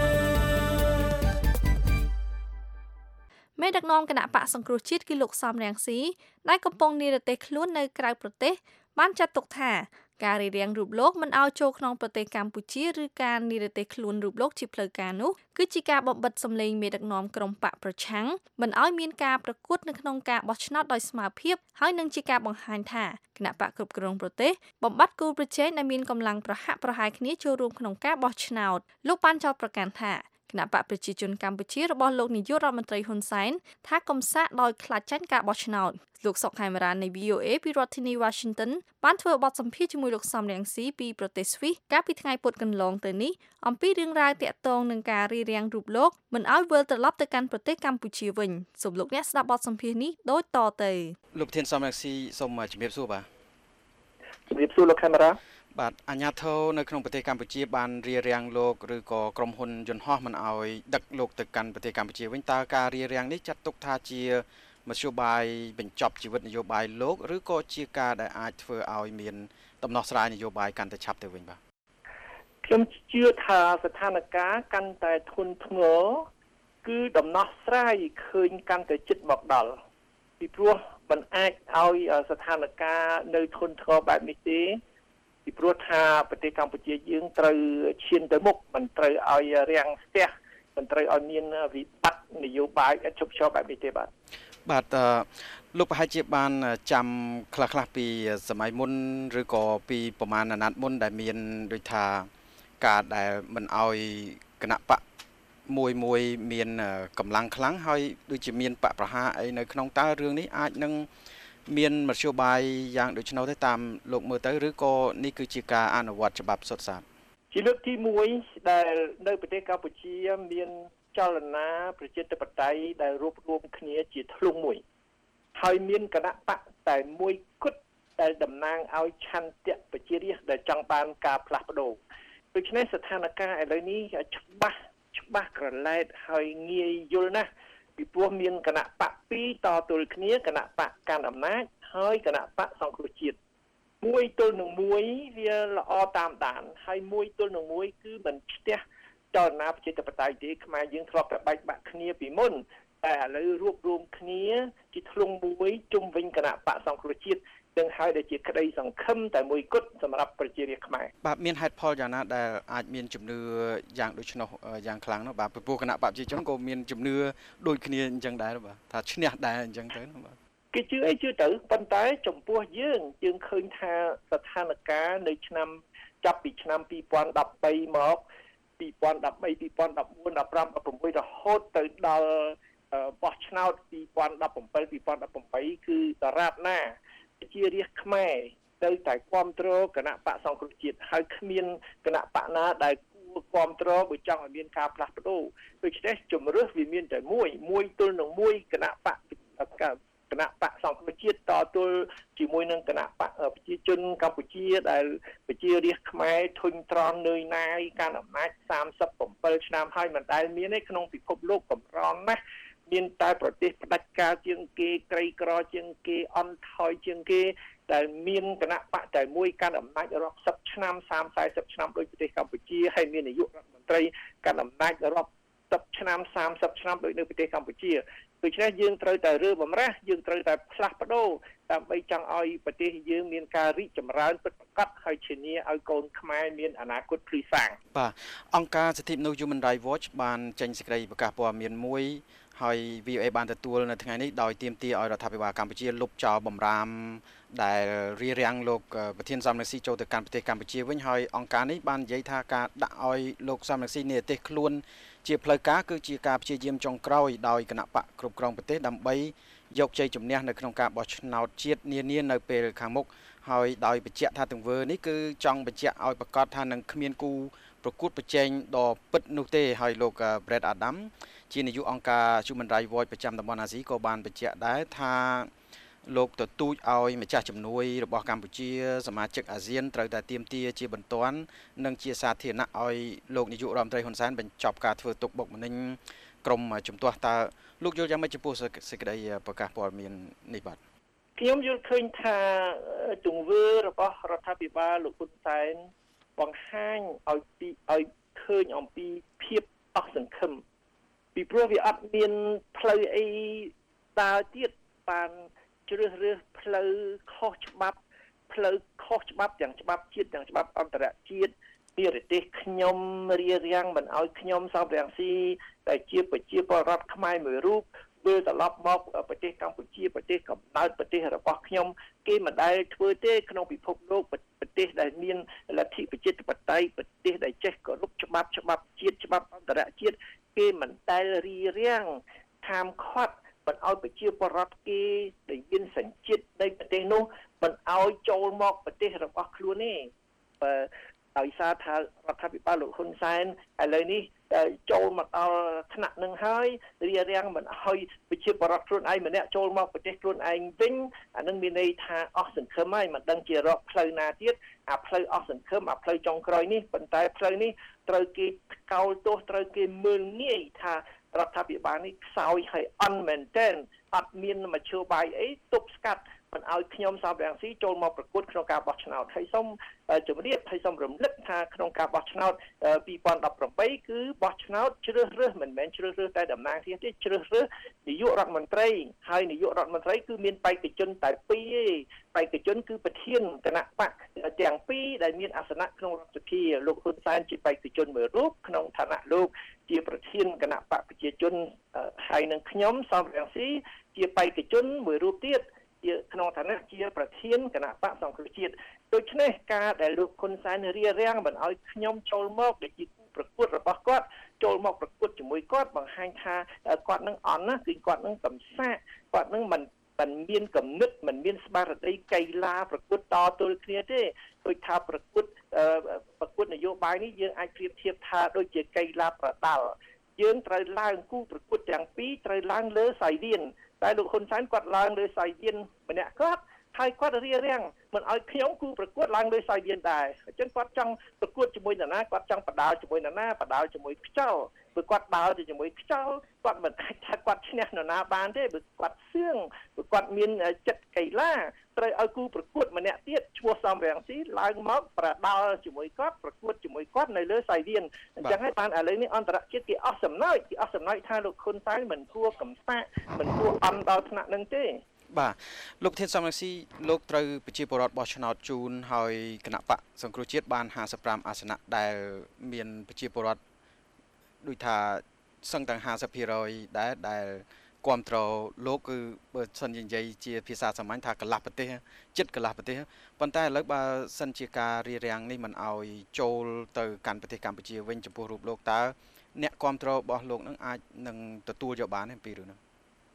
មេដឹកនាំគណៈបកសង្គ្រោះជាតិគឺលោកសំរងស៊ីដែលកំពុងនិរទេសខ្លួននៅក្រៅប្រទេសបានចាត់ទុកថាការរៀបរៀងរូបលោកមិនឲ្យចូលក្នុងប្រទេសកម្ពុជាឬការនិរទេសខ្លួនរូបលោកជាផ្លូវការនោះគឺជាការបំបិទសម្លេងមេដឹកនាំក្រុមបកប្រឆាំងមិនឲ្យមានការប្រកួតនៅក្នុងការបោះឆ្នោតដោយស្មើភាពហើយនឹងជាការបង្ហាញថាគណៈបកគ្រប់គ្រងប្រទេសបំបត្តិគូប្រជែងដែលមានកម្លាំងប្រហាក់ប្រហែលគ្នាចូលរួមក្នុងការបោះឆ្នោតលោកបានចោទប្រកាន់ថាគណៈបកប្រជាជនកម្ពុជារបស់លោកនាយករដ្ឋមន្ត្រីហ៊ុនសែនថាកំសាកដោយខ្លាចចាញ់ការបោះឆ្នោតលោកសុកខេមរានៃ វី អូ เอ ពីរដ្ឋធានី Washington បានធ្វើបទសម្ភាសន៍ជាមួយលោកសំរងស៊ីពីប្រទេសស្វីសកាលពីថ្ងៃពុធកន្លងទៅនេះអំពីរឿងរ៉ាវទាក់ទងនឹងការរៀបរៀងរូបលោកមិនឲ្យវិលត្រឡប់ទៅកាន់ប្រទេសកម្ពុជាវិញសូមលោកអ្នកស្ដាប់បទសម្ភាសន៍នេះដូចតទៅលោកប្រធានសំរងស៊ីសូមជំរាបសួរបាទជំរាបសួរលោកខេមរាបាទអាជ្ញាធរនៅក្នុងប្រទេសកម្ពុជាបានរៀបរៀងលោកឬក៏ក្រុមហ៊ុនយន្តហោះមិនឲ្យដឹកលោកទៅកាន់ប្រទេសកម្ពុជាវិញតើការរៀបរៀងនេះចាត់ទុកថាជាមធ្យោបាយបញ្ចប់ជីវិតនយោបាយលោកឬក៏ជាការដែលអាចធ្វើឲ្យមានដំណោះស្រាយនយោបាយកាន់តែឆាប់ទៅវិញបាទខ្ញុំជឿថាស្ថានភាពកាន់តែធ្ងន់ធ្ងរគឺដំណោះស្រាយឃើញកាន់តែជិតមកដល់ពីព្រោះมันអាចឲ្យស្ថានភាពនៅធ្ងន់ធ្ងរបែបនេះទេពីព្រោះថាប្រទេសកម្ពុជាយើងត្រូវឈានទៅមុខមិនត្រូវឲ្យរាំងស្ទះមិនត្រូវឲ្យមានវិបត្តិនយោបាយឥតឈប់ឈរបែបនេះទេបាទបាទលោកប្រហែលជាបានចាំខ្លះៗពីសម័យមុនឬក៏ពីប្រមាណអាណត្តិមុនដែលមានដូចថាការដែលមិនឲ្យគណៈបកមួយមួយមានកម្លាំងខ្លាំងហើយដូចជាមានបកប្រហារអីនៅក្នុងតើរឿងនេះអាចនឹងមានមធ្យោបាយយ៉ាងដូច្នោះទេតាមលោកមើលទៅឬក៏នេះគឺជាការអនុវត្តច្បាប់សុទ្ធសាធជាលើកទីមួយដែលនៅប្រទេសកម្ពុជាមានចលនាប្រជាធិបតេយ្យដែលរួបរวมគ្នាជាធ្លុងមួយហើយមានគណៈបកតែមួយគត់ដែលតំណាងឲ្យឆន្ទៈប្រជារាស្ត្រដែលចង់បានការផ្លាស់ប្ដូរដូច្នេះស្ថានភាពឥឡូវនេះច្បាស់ច្បាស់ក្រឡែតហើយងាយយល់ណាស់ពីព្រោះមានគណៈបកពីរតទល់គ្នាគណៈបកកាន់អំណាចហើយគណៈបកសង្គ្រោះជាតិមួយទល់នឹងមួយវាល្អតាមដានហើយមួយទល់នឹងមួយគឺមិនផ្ទះចលនាប្រជាធិបតេយ្យទេខ្មែរយើងធ្លាប់តែបែកបាក់គ្នាពីមុនតែឥឡូវរួបរวมគ្នាជាធ្លុងមួយជុំវិញគណៈបកសង្គ្រោះជាតិទាំងហើយដែលជាក្តីសង្ឃឹមតែមួយគត់សម្រាប់ប្រជារាស្ត្រខ្មែរបាទមានហេតុផលយ៉ាងណាដែលអាចមានជំនឿយ៉ាងដូច្នោះយ៉ាងខ្លាំងនោះបាទព្រោះគណៈបកប្រជាជនក៏មានជំនឿដូចគ្នាអញ្ចឹងដែរបាទថាឈ្នះដែរអញ្ចឹងទៅបាទគេជឿអីជឿទៅប៉ុន្តែចំពោះយើងយើងឃើញថាស្ថានភាពនៅឆ្នាំចាប់ពីឆ្នាំពីរពាន់ដប់បីមកពីរពាន់ដប់បី ពីរពាន់ដប់បួន ដប់ប្រាំ ដប់ប្រាំមួយរហូតទៅដល់បោះឆ្នោតពីរពាន់ដប់ប្រាំពីរ ពីរពាន់ដប់ប្រាំបីគឺតារាបណាជារាជខ្មែរទៅតែគ្រប់គ្រងគណៈបកសង្គ្រោះជាតិហើយគ្មានគណៈបកណាដែលគួរគ្រប់គ្រងបើចង់ឲ្យមានការផ្លាស់ប្ដូរដូច្នេះជំរឿសវាមានតែមួយមួយទល់នឹងមួយគណៈបកគណៈបកសង្គ្រោះជាតិតទល់ជាមួយនឹងគណៈបកប្រជាជនកម្ពុជាដែលប្រជារាស្ត្រខ្មែរធុញទ្រាន់នឿយណាយការអំណាចសាមសិបbảyឆ្នាំហើយមិនដែលមានទេក្នុងពិភពលោកកម្រណាស់មានតែប្រទេសផ្ដាច់ការជាងគេក្រីក្រជាងគេអន់ថយជាងគេដែលមានគណៈបកតែមួយកាន់អំណាចរាប់សិបឆ្នាំសាមសិប 40ឆ្នាំដោយប្រទេសកម្ពុជាហើយមាននាយករដ្ឋមន្ត្រីកាន់អំណាចរាប់សិបឆ្នាំសាមសិបឆ្នាំដោយនៅប្រទេសកម្ពុជាដូច្នេះយើងត្រូវតែរើបំរាស់យើងត្រូវតែផ្លាស់ប្ដូរដើម្បីចង់ឲ្យប្រទេសយើងមានការរីកចម្រើនពិតប្រាកដហើយធានាឲ្យកូនខ្មែរមានអនាគតភ្លឺស្វាងបាទអង្គការសិទ្ធិមនុស្ស Human Rights Watch បានចេញសេចក្តីប្រកាសព័ត៌មានមួយហើយ វី អូ អេ បានទទួលនៅថ្ងៃនេះដោយទាមទារឲ្យរដ្ឋាភិបាលកម្ពុជាលុបចោលបំរាមដែលរារាំងលោកប្រធានសំរងស៊ីចូលទៅកាន់ប្រទេសកម្ពុជាវិញហើយអង្គការនេះបាននិយាយថាការដាក់ឲ្យលោកសំរងស៊ីនេះប្រទេសខ្លួនជាផ្លូវការគឺជាការព្យាយាមចុងក្រោយដោយគណៈបកគ្រប់គ្រងប្រទេសដើម្បីយកជ័យជំនះនៅក្នុងការបោះឆ្នោតជាតិនានានៅពេលខាងមុខហើយដោយបញ្ជាក់ថាទង្វើនេះគឺចង់បញ្ជាក់ឲ្យប្រកាសថានឹងគ្មានគូប្រកួតប្រជែងដ៏ពិតនោះទេហើយលោក Brett Adam ជានាយកអង្គការ Human Rights Watch ប្រចាំតំបន់អាស៊ីក៏បានបញ្ជាក់ដែរថាលោកទទូចឲ្យម្ចាស់ជំនួយរបស់កម្ពុជាសមាជិកអាស៊ានត្រូវតែទាមទារជាបន្ទាន់និងជាសាធារណៈឲ្យលោកនាយករដ្ឋមន្ត្រីហ៊ុនសែនបញ្ចប់ការធ្វើទុកបុកម្នេញក្រុមជំទាស់តើលោកយល់យ៉ាងម៉េចចំពោះសេចក្តីប្រកាសព័ត៌មាននេះបាទខ្ញុំយល់ឃើញថាទង្វើរបស់រដ្ឋាភិបាលលោកហ៊ុនសែនបង្ហាញឲ្យពីឲ្យឃើញអំពីភាពអស់សង្ឃឹមពីព្រោះវាអត់មានផ្លូវអីដើរទៀតបានជ្រើសរើសផ្លូវខុសច្បាប់ផ្លូវខុសច្បាប់ទាំងច្បាប់ជាតិទាំងច្បាប់អន្តរជាតិពីប្រទេសខ្ញុំរៀបរៀងមិនឲ្យខ្ញុំសំរងស៊ីដែលជាប្រជាពលរដ្ឋខ្មែរមួយរូបវិលត្រឡប់មកប្រទេសកម្ពុជាប្រទេសកំណើតប្រទេសរបស់ខ្ញុំគេមិនដែលធ្វើទេក្នុងពិភពលោកប្រទេសដែលមានលទ្ធិប្រជាធិបតេយ្យប្រទេសដែលចេះគោរពច្បាប់ច្បាប់ជាតិច្បាប់អន្តរជាតិគេមិនដែលរៀបរៀងខាមឃាត់មិនឲ្យប្រជាពលរដ្ឋគេដែលមានសញ្ជាតិនៃប្រទេសនោះមិនឲ្យចូលមកប្រទេសរបស់ខ្លួនទេបើដោយសារថារដ្ឋាភិបាលលោកហ៊ុនសែនឥឡូវនេះចូលមកដល់ថ្នាក់នឹងហើយរៀបរៀងមិនឲ្យប្រជាពលរដ្ឋខ្លួនឯងម្នាក់ចូលមកប្រទេសខ្លួនឯងវិញអានឹងមានន័យថាអស់សង្ឃឹមហើយមិនដឹងជារកផ្លូវណាទៀតអាផ្លូវអស់សង្ឃឹមអាផ្លូវចុងក្រោយនេះប៉ុន្តែផ្លូវនេះត្រូវគេកោលទោសត្រូវគេមើលងាយថារដ្ឋាភិបាលនេះខ្សោយហើយអន់មែនទែនអត់មានមធ្យោបាយអីទប់ស្កាត់មិនឲ្យខ្ញុំសំរងស៊ីចូលមកប្រកួតក្នុងការបោះឆ្នោតហើយសូមជម្រាបហើយសូមរំលឹកថាក្នុងការបោះឆ្នោតពីរពាន់ដប់ប្រាំបីគឺបោះឆ្នោតជ្រើសរើសមិនមែនជ្រើសរើសតែតំណាងរាស្ត្រទេជ្រើសរើសនាយករដ្ឋមន្ត្រីហើយនាយករដ្ឋមន្ត្រីគឺមានបេក្ខជនតែពីរទេបេក្ខជនគឺប្រធានគណៈបកទាំងពីរដែលមានអាសនៈក្នុងរដ្ឋសភាលោកហ៊ុនសែនជាបេក្ខជនមួយរូបក្នុងឋានៈលោកជាប្រធានគណៈបកប្រជាជនហើយនឹងខ្ញុំសំរងស៊ីជាបេក្ខជនមួយរូបទៀតជាក្នុងឋានៈជាប្រធានគណៈបកសង្គ្រោះជាតិដូច្នេះការដែលលោកហ៊ុនសែនរារាំងមិនឲ្យខ្ញុំចូលមកដែលជាគូប្រកួតរបស់គាត់ចូលមកប្រកួតជាមួយគាត់បង្ហាញថាគាត់នឹងអន់ណាគឺគាត់នឹងកំសាកគាត់នឹងមិនមិនមានគំនិតមិនមានស្មារតីកីឡាប្រកួតតទល់គ្នាទេដូចថាប្រកួតប្រកួតនយោបាយនេះយើងអាចប្រៀបធៀបថាដូចជាកីឡាប្រដាល់យើងត្រូវឡើងគូប្រកួតទាំងពីរត្រូវឡើងលើសាយវៀនតែលោកហ៊ុនសែនគាត់ឡើងលើសាយវៀនម្នាក់គាត់ហើយគាត់រារាំងមិនឲ្យខ្ញុំគូប្រកួតឡើងលើសាយវៀនដែរអញ្ចឹងគាត់ចង់ប្រកួតជាមួយនរណាគាត់ចង់បដាលជាមួយនរណាបដាលជាមួយខ្យល់បើគាត់ដើរទៅជាមួយខ្យល់គាត់មិនអាចថាគាត់ឈ្នះនរណាបានទេបើគាត់សឿងបើគាត់មានចិត្តកីឡាត្រូវឲ្យគូប្រកួតម្នាក់ទៀតឈ្មោះសំរងស៊ីឡើងមកប្រដាល់ជាមួយគាត់ប្រកួតជាមួយគាត់នៅលើសាយវៀនអញ្ចឹងហើយបានឥឡូវនេះអន្តរជាតិគេអស់សំណើចគេអស់សំណើចថាលោកហ៊ុនសែនមិនគួរកំសាកមិនគួរអន់ដល់ថ្នាក់នឹងទេបាទលោកធានសំរងស៊ីលោកត្រូវប្រជាពលរដ្ឋបោះឆ្នោតជូនហើយគណៈបកសង្គ្រោះជាតិបានห้าสิบห้าអាសនៈដែលមានប្រជាពលរដ្ឋដូចថាសឹងទាំងห้าสิบភាគរយដែរដែលគ្រប់គ្រងលោកគឺបើសិននិយាយជាភាសាសាមញ្ញថាកន្លះប្រទេសចិត្តកន្លះប្រទេសប៉ុន្តែឥឡូវបើសិនជាការរារាំងនេះមិនអោយចូលទៅកាន់ប្រទេសកម្ពុជាវិញចំពោះរូបលោកតើអ្នកគ្រប់គ្រងរបស់លោកនឹងអាចនឹងទទួលយកបានទេពីរឿងហ្នឹង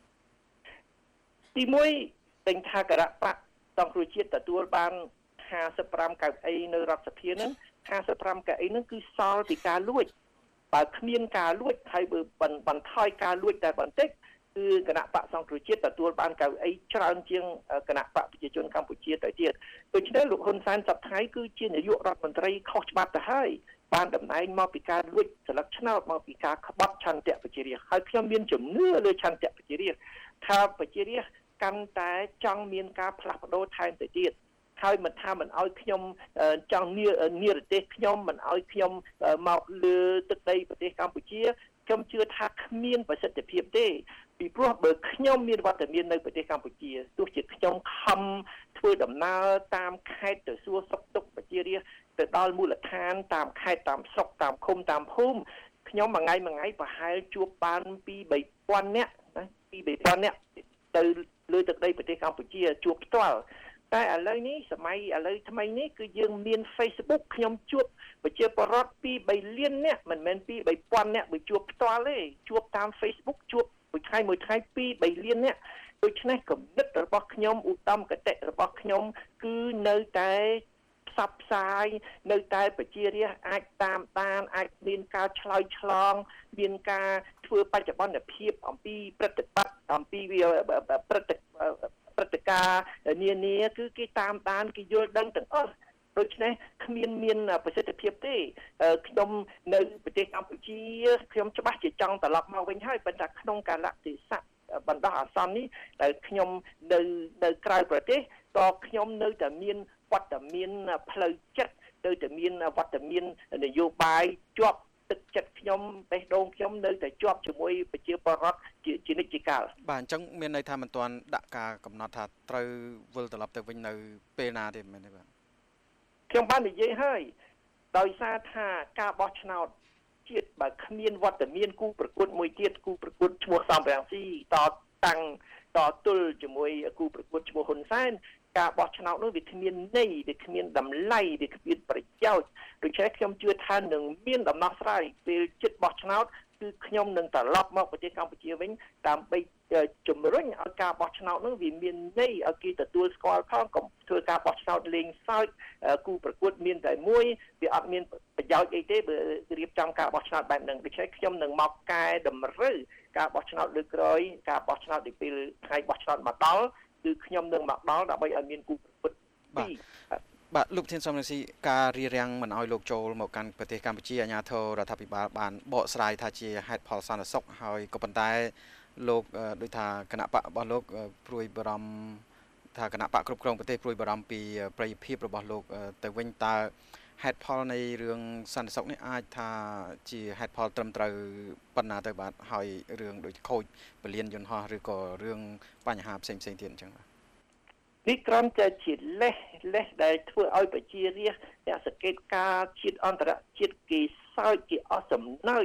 ទីមួយតែថាគណៈបកសង្គ្រោះជាតិទទួលបានห้าสิบห้ากៅអីនៅរដ្ឋសភាហ្នឹងห้าสิบห้កៅអីហ្នឹងគឺសល់ពីការលួចបើគ្មានការលួចហើយបើបន្ថយការលួចតែបន្តិចគឺគណៈបកសង្គ្រោះជាតិទទួលបានកៅអីច្រើនជាងគណៈបកប្រជាជនកម្ពុជាទៅទៀតដូច្នេះលោកហ៊ុនសែនសប្តាហ៍គឺជានាយករដ្ឋមន្ត្រីខុសច្បាប់ទៅហើយបានតំណែងមកពីការលួចស្លឹកឆ្នោតមកពីការក្បត់ឆន្ទៈប្រជារាស្ត្រហើយខ្ញុំមានជំនឿលើឆន្ទៈប្រជារាស្ត្រថាប្រជារាស្ត្រកាន់តែចង់មានការផ្លាស់ប្ដូរថែមទៅទៀតហើយមិនថាមិនឲ្យខ្ញុំចង់និរទេសខ្ញុំមិនឲ្យខ្ញុំមកលើទឹកដីប្រទេសកម្ពុជាខ្ញុំជឿថាគ្មានប្រសិទ្ធភាពទេពីព្រោះបើខ្ញុំមានវត្តមាននៅប្រទេសកម្ពុជាទោះជាខ្ញុំខំធ្វើដំណើរតាមខេត្តទៅសួរសុខទុក្ខប្រជារាស្ត្រទៅដល់មូលដ្ឋានតាមខេត្តតាមស្រុកតាមឃុំតាមភូមិខ្ញុំមួយថ្ងៃមួយថ្ងៃប្រហែលជួបបានពីរបីពាន់នាក់ណាពីរបីពាន់នាក់ទៅលើទឹកដីប្រទេសកម្ពុជាជួបផ្ទាល់តែឥឡូវនេះសម័យឥឡូវថ្មីនេះគឺយើងមាន Facebook ខ្ញុំជួបប្រជាពលរដ្ឋពីរបីលាននាក់មិនមែនពីរបីពាន់នាក់បើជួបផ្ទាល់ទេជួបតាម Facebook ជួបមួយថ្ងៃមួយថ្ងៃពីរបីលាននាក់ដូច្នេះគំនិតរបស់ខ្ញុំឧត្តមគតិរបស់ខ្ញុំគឺនៅតែផ្សព្វផ្សាយនៅតែប្រជារាស្ត្រអាចតាមដានអាចមានការឆ្លើយឆ្លងមានការធ្វើបច្ចុប្បន្នភាពអំពីព្រឹត្តិបត្តិអំពីព្រឹត្តិព្រឹត្តិការណ៍នានាគឺគេតាមដានគេយល់ដឹងទាំងអស់ដូច្នេះគ្មានមានប្រសិទ្ធភាពទេខ្ញុំនៅប្រទេសកម្ពុជាខ្ញុំច្បាស់ជាចង់ត្រឡប់មកវិញហើយប៉ុន្តែក្នុងកាលៈទេសៈបណ្ដោះអាសន្ននេះដែលខ្ញុំនៅនៅក្រៅប្រទេសក៏ខ្ញុំនៅតែមានវត្តមានផ្លូវចិត្តនៅតែមានវត្តមាននយោបាយជាប់ទឹកចិត្តខ្ញុំបេះដូងខ្ញុំនៅតែជាប់ជាមួយប្រជាពលរដ្ឋជានិច្ចជាកាលបាទអញ្ចឹងមានន័យថាមិនទាន់ដាក់ការកំណត់ថាត្រូវវិលត្រឡប់ទៅវិញនៅពេលណាទេមែនទេបាទខ្ញុំបាននិយាយហើយដោយសារថាការបោះឆ្នោតជាតិបើគ្មានវត្តមានគូប្រកួតមួយទៀតគូប្រកួតឈ្មោះសំរងស៊ីតតាំងតទល់ជាមួយគូប្រកួតឈ្មោះហ៊ុនសែនការបោះឆ្នោតនោះវាគ្មានន័យវាគ្មានតម្លៃវាគ្មានប្រយោជន៍ដូច្នេះខ្ញុំជឿថានឹងមានដំណោះស្រាយពេលជិតបោះឆ្នោតគឺខ្ញុំនឹងត្រឡប់មកប្រទេសកម្ពុជាវិញដើម្បីជំរុញឲ្យការបោះឆ្នោតនោះវាមានន័យឲ្យគេទទួលស្គាល់ផងកុំធ្វើការបោះឆ្នោតលេងសើចគូប្រកួតមានតែមួយវាអត់មានប្រយោជន៍អីទេបើរៀបចំការបោះឆ្នោតបែបហ្នឹងដូច្នេះខ្ញុំនឹងមកកែតម្រូវការបោះឆ្នោតលើកក្រោយការបោះឆ្នោតពីពេលថ្ងៃបោះឆ្នោតមកដល់គឺខ្ញុំនឹងមកដល់ដើម្បីឲ្យមានគូប្រកួតពីរបាទលោកធានសំរងស៊ីការរារាំងមិនឲ្យលោកចូលមកកាន់ប្រទេសកម្ពុជាអាជ្ញាធររដ្ឋាភិបាលបានបកស្រាយថាជាហេតុផលសន្តិសុខហើយក៏ប៉ុន្តែលោកដូចថាគណៈបករបស់លោកព្រួយបារម្ភថាគណៈបកគ្រប់គ្រងប្រទេសព្រួយបារម្ភពីប្រយោជន៍ភាពរបស់លោកទៅវិញតើហេតុផលនៃរឿងសន្តិសុខនេះអាចថាជាហេតុផលត្រឹមត្រូវប៉ុណ្ណាទៅបាទហើយរឿងដូចខូចពលានយន្តហោះឬក៏រឿងបញ្ហាផ្សេងផ្សេងទៀតអញ្ចឹងបាទនេះគ្រាន់តែជាលេសលេសដែលធ្វើឲ្យប្រជារាស្ត្រអ្នកសង្កេតការជាតិអន្តរជាតិគេសើចគេអស់សំណើច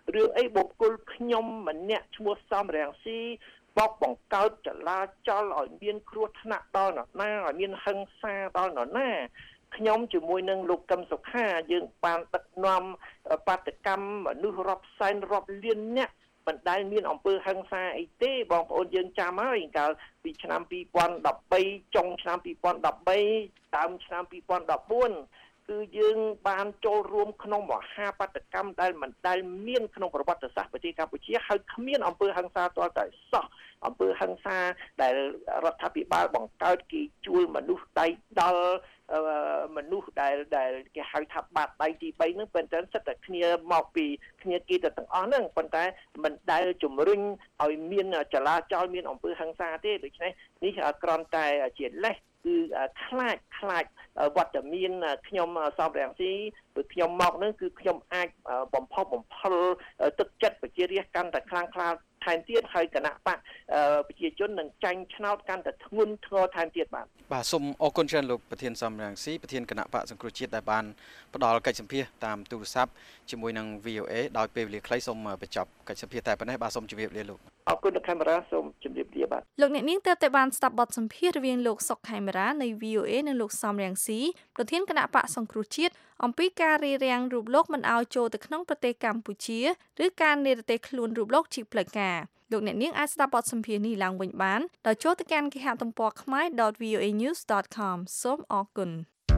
រឿងអីបុគ្គលខ្ញុំម្នាក់ឈ្មោះសំរាំងស៊ីបោកបង្កើតចលាចលឲ្យមានគ្រោះថ្នាក់ដល់នរណាឲ្យមានហិង្សាដល់នរណាខ្ញុំជាមួយនឹងលោកកឹមសុខាយើងបានដឹកនាំបាតកម្មមនុស្សរាប់សែនរាប់លានអ្នកមិនដែលមានអំពើហិង្សាអីទេបងប្អូនយើងចាំហើយកាលពីឆ្នាំពីរពាន់ដប់បីចុងឆ្នាំពីរពាន់ដប់បីដើមឆ្នាំពីរពាន់ដប់បួនគឺយើងបានចូលរួមក្នុងមហាបាតកម្មដែលមិនដែលមានក្នុងប្រវត្តិសាស្ត្រប្រទេសកម្ពុជាហើយគ្មានអំពើហិង្សាទាល់តែសោះអំពើហិង្សាដែលរដ្ឋាភិបាលបង្កើតគេជួលមនុស្សដៃដល់មនុស្សដែលដែលគេហៅថាបាតដៃទី3ហ្នឹងប៉ុន្តែសិតតែគ្នាមកពីគ្នាគេទៅទាំងអស់ហ្នឹងប៉ុន្តែមិនដែលជំរុញឲ្យមានចលាចលមានអំពើហិង្សាទេដូច្នេះនេះគ្រាន់តែជាលេសគឺខ្លាចខ្លាចវត្តមានខ្ញុំសំរាំងស៊ីព្រោះខ្ញុំមកនឹងគឺខ្ញុំអាចបំផុសបំផុលទឹកចិត្តប្រជារាស្ត្រកាន់តែខ្លាំងក្លាថែមទៀតហើយគណៈបកប្រជាជននឹងចាញ់ឆ្នោតកាន់តែធ្ងន់ធ្ងរថែមទៀតបាទបាទសូមអរគុណច្រើនលោកប្រធានសំរាំងស៊ីប្រធានគណៈបកសង្គ្រោះជាតិដែលបានផ្ដល់កិច្ចសម្ភាសតាមទូរស័ព្ទជាមួយនឹង វី អូ អេ ដោយពេលវេលាខ្លីសូមបញ្ចប់កិច្ចសម្ភាសតែប៉ុណ្ណេះបាទសូមជម្រាបលាលោកអរគុណលោកខេមរាសូមជម្រាបលាបាទលោកអ្នកនាងទើបតែបានស្ដាប់បទសម្ភាសរវាងលោកសុកខេមរានៃ វី អូ អេ និងលោកសំរាំងស៊ីប្រធានគណៈបកសង្គ្រោះជាតិអំពីការរារាំងរូបលោកមិនឲ្យចូលទៅក្នុងប្រទេសកម្ពុជាឬការនិរទេសខ្លួនរូបលោកជាផ្លូវការលោកអ្នកនាងអាចស្ដាប់បទសម្ភាសនេះឡើងវិញបានដោយចូលទៅកាន់គេហទំព័រ khmae.ដត វី អូ អេ news ដត com សូមអរគុណ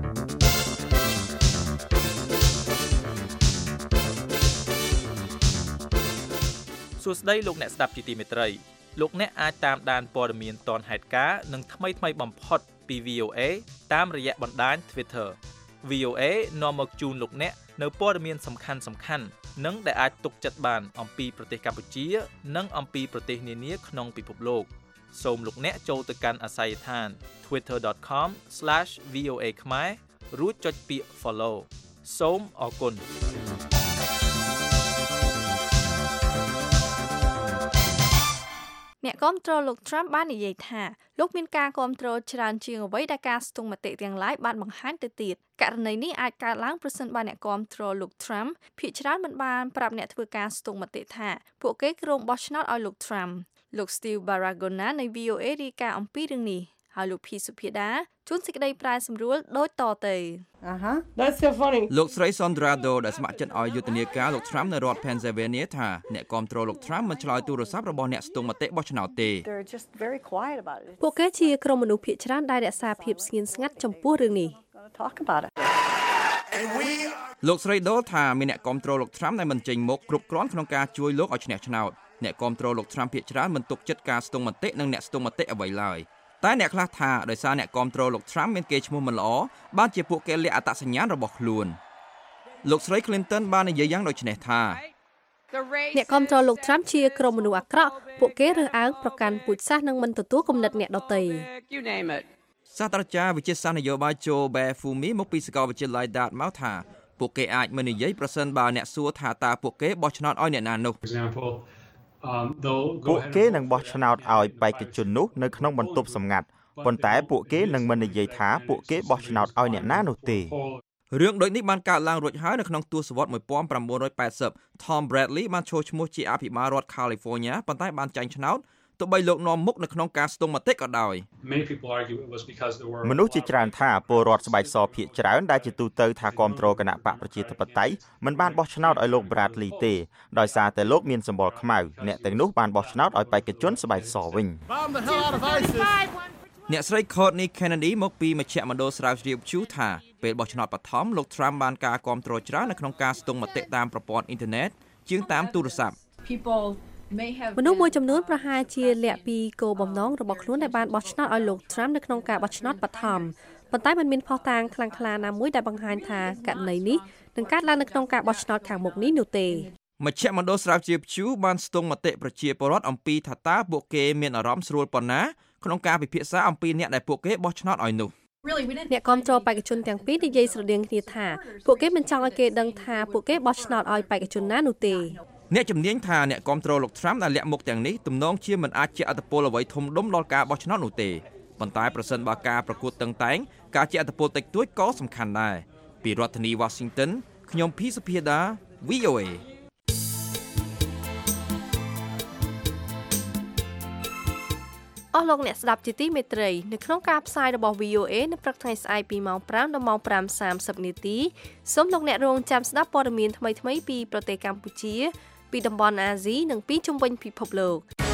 សួស្តីលោកអ្នកស្ដាប់ជាទីមេត្រីលោកអ្នកអាចតាមដានព័ត៌មានទាន់ហេតុការណ៍និងថ្មីថ្មីបំផុតពី វី អូ អេ តាមរយៈបណ្ដាញ Twitter វី អូ អេ នាំមកជូនលោកអ្នកនៅព័ត៌មានសំខាន់សំខាន់និងដែលអាចទុកចិត្តបានអំពីប្រទេសកម្ពុជានិងអំពីប្រទេសនានាក្នុងពិភពលោកសូមលោកអ្នកចូលទៅកាន់អាស័យដ្ឋាន twitter dot com slash v o a khmae រួចចុចពាក្យ follow សូមអរគុណអ្នកគាំទ្រលោក Trump បាននិយាយថាលោកមានការគាំទ្រច្រើនជាងអ្វីដែលការស្ទង់មតិទាំងឡាយបានបង្ហាញទៅទៀតករណីនេះអាចកើតឡើងប្រសិនបើអ្នកគាំទ្រលោក Trump ភាគច្រើនមិនបានប្រាប់អ្នកធ្វើការស្ទង់មតិថាពួកគេគ្រោងបោះឆ្នោតឲ្យលោក Trump លោក Steve Baragona នៃ វី អូ អេ រាយការណ៍អំពីរឿងនេះហើយលោកភីសុភាដាជួនសេចក្តីប្រាយសម្រួលដូចតទៅអាហា That's so funny លោកស្រី Sandra Do ដែលស្ម័គ្រចិត្តឲ្យយុទ្ធនាការលោក Trump នៅរដ្ឋ Pennsylvania ថាអ្នកគាំទ្រលោក Trump មិនឆ្លើយទូរស័ព្ទរបស់អ្នកស្ទង់មតិបោះឆ្នោតទេពួកគេជាក្រុមមនុស្សភាគច្រើនដែលរក្សាភាពស្ងៀមស្ងាត់ចំពោះរឿងនេះលោកស្រី Do ថាមានអ្នកគាំទ្រលោក Trump ដែលមិនចេញមុខគ្រប់គ្រាន់ក្នុងការជួយលោកឲ្យឈ្នះឆ្នោតអ្នកគាំទ្រលោក Trump ភាគច្រើនមិនទុកចិត្តការស្ទង់មតិនិងអ្នកស្ទង់មតិអ្វីឡើយតែអ្នកខ្លះថាដោយសារអ្នកគាំទ្រលោក Trump មានកេរ្តិ៍ឈ្មោះមិនល្អបានជាពួកគេលាក់អត្តសញ្ញាណរបស់ខ្លួនលោកស្រី Clinton បាននិយាយយ៉ាងដូចនេះថាអ្នកគាំទ្រលោក Trump ជាក្រុមមនុស្សអាក្រក់ពួកគេរើសអើងប្រកាន់ពូជសាសន៍និងមិនទទួលគំនិតអ្នកដទៃសាស្ត្រាចារ្យវិទ្យាសាស្ត្រនយោបាយ Joe Befumi មកពីសាកលវិទ្យាល័យ Dartmouth ថាពួកគេអាចមិននិយាយប្រសិនបើអ្នកសួរថាតើពួកគេបោះឆ្នោតឲ្យអ្នកណានោះពួកគេនឹងបោះឆ្នោតឲ្យបេក្ខជននោះនៅក្នុងបន្ទប់សម្ងាត់ប៉ុន្តែពួកគេនឹងមិននិយាយថាពួកគេបោះឆ្នោតឲ្យអ្នកណានោះទេរឿងដូចនេះបានកើតឡើងរួចហើយនៅក្នុងទសវត្សរ៍nineteen eighty Tom Bradley បានចូលឈ្មោះជាអភិបាលរដ្ឋ California ប៉ុន្តែបានចាញ់ឆ្នោតទោះបីលោកនាំមុខនៅក្នុងការស្ទង់មតិក៏ដោយមនុស្សជាច្រើនថាពលរដ្ឋស្បែកសភាគច្រើនដែលជាទូទៅថាគាំទ្រគណៈបកប្រជាធិបតេយ្យមិនបានបោះឆ្នោតឲ្យលោក Bradley ទេដោយសារតែលោកមានសម្បុរខ្មៅអ្នកទាំងនោះបានបោះឆ្នោតឲ្យបេក្ខជនស្បែកសវិញអ្នកស្រី Courtney Kennedy មកពីមជ្ឈមណ្ឌលស្រាវជ្រាវ Pew ថាពេលបោះឆ្នោតបឋមលោក Trump បានការគាំទ្រច្រើននៅក្នុងការស្ទង់មតិតាមប្រព័ន្ធអ៊ីនធឺណិតជាងតាមទូរស័ព្ទមនុស្សមួយចំនួនប្រហែលជាលាក់ពីគោលបំណងរបស់ខ្លួនដែលបានបោះឆ្នោតឲ្យលោក Trump នៅក្នុងការបោះឆ្នោតបឋមប៉ុន្តែมันមានភស្តុតាងខ្លាំងក្លាណាមួយដែលបង្ហាញថាករណីនេះនឹងកើតឡើងនៅក្នុងការបោះឆ្នោតខាងមុខនេះនោះទេមជ្ឈមណ្ឌលស្រាវជ្រាវ Pew បានស្ទង់មតិប្រជាពលរដ្ឋអំពីថាតើពួកគេមានអារម្មណ៍ស្រួលប៉ុណ្ណាក្នុងការពិភាក្សាអំពីអ្នកដែលពួកគេបោះឆ្នោតឲ្យនោះអ្នកគាំទ្របេក្ខជនទាំងពីរនិយាយស្រដៀងគ្នាថាពួកគេមិនចង់ឲ្យគេដឹងថាពួកគេបោះឆ្នោតឲ្យបេក្ខជនណានោះទេអ្នកជំនាញថាអ្នកគាំទ្រលោក Trump ដែលលាក់មុខទាំងនេះទំនងជាមិនអាចជាឥទ្ធិពលអ្វីធំដុំដល់ការបោះឆ្នោតនោះទេប៉ុន្តែប្រសិនបើការប្រកួតតឹងតែងការជាឥទ្ធិពលតិចតួចក៏សំខាន់ដែរពីរដ្ឋធានី Washington ខ្ញុំភីសុភាដា វី អូ អេស់លោកអ្នកស្ដាប់ជាទីមេត្រីនៅក្នុងការផ្សាយរបស់ វី អូ អេ នៅព្រឹកថ្ងៃស្អែកពីម៉ោងប្រាំដល់ម៉ោងប្រាំសាមសិបនាទីសូមលោកអ្នករងចាំស្ដាប់ព័ត៌មានថ្មីៗពីប្រទេសកម្ពុជាពីតំបន់អាស៊ីនិងពីជុំវិញពិភពលោក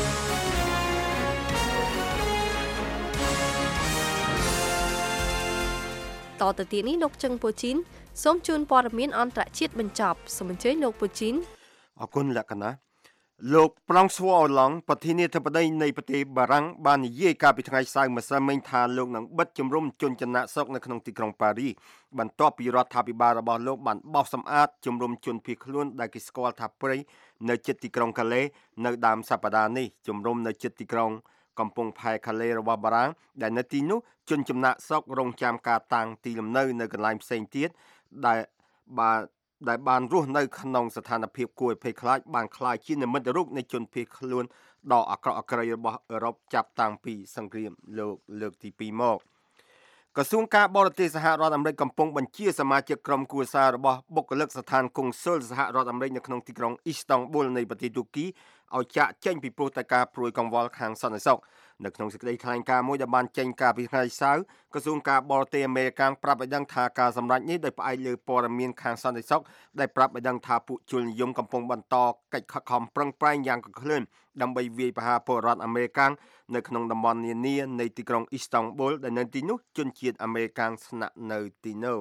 តទៅទៀតនេះលោកជឹងពូជីនសូមជូនព័ត៌មានអន្តរជាតិបញ្ចប់សូមអញ្ជើញលោកពូជីនអរគុណលក្ខណៈលោកប្រង់ស្វអឡង់ប្រធានាធិបតីនៃប្រទេសបារាំងបាននិយាយកាលពីថ្ងៃសៅរ៍ម្សិលមិញថាលោកនឹងបិទជំរំជនចំណាក់ស្រុកនៅក្នុងទីក្រុងប៉ារីសបន្ទាប់ពីរដ្ឋាភិបាលរបស់លោកបានបោសសម្អាតជំរំជនភៀសខ្លួនដែលគេស្គាល់ថាព្រៃនៅជិតទីក្រុងកាឡេនៅដើមសប្តាហ៍នេះជំរំនៅជិតទីក្រុងកំពង់ផែកាឡេរបស់បារាំងដែលនៅទីនោះជនចំណាក់ស្រុករងចាំការតាំងទីលំនៅនៅកន្លែងផ្សេងទៀតដែលបានដែលបានរស់នៅក្នុងស្ថានភាពគួរឲ្យភ័យខ្លាចបានក្លាយជានិមិត្តរូបនៃជនភៀសខ្លួនដ៏អាក្រក់អាក្រិយរបស់អឺរ៉ុបចាប់តាំងពីសង្គ្រាមលោកលើកទីពីរមកក្រសួងការបរទេសសហរដ្ឋអាមេរិកកំពុងបញ្ជាសមាជិកក្រុមគ្រួសាររបស់បុគ្គលិកស្ថានកុងស៊ុលសហរដ្ឋអាមេរិកនៅក្នុងទីក្រុងអ៊ីស្តង់ប៊ុលនៃប្រទេសទូគីឲ្យចាក់ចេញពីព្រោះតែការព្រួយកង្វល់ខាងសន្តិសុខនៅក្នុងសេចក្តីថ្លែងការណ៍មួយដែលបានចេញកាលពីថ្ងៃសៅរ៍ក្រសួងការបរទេសអាមេរិកប្រាប់ឲ្យដឹងថាការសម្រេចនេះដោយផ្អែកលើព័ត៌មានខាងសន្តិសុខដែលប្រាប់ឲ្យដឹងថាពួកជននិយមកំពុងបន្តកិច្ចខិតខំប្រឹងប្រែងយ៉ាងកក្លឿនដើម្បីវាយប្រហារពលរដ្ឋអាមេរិកនៅក្នុងតំបន់នានានៃទីក្រុងអ៊ីស្តង់ប៊ុលដែលនៅទីនោះជនជាតិអាមេរិកស្នាក់នៅទីនោះ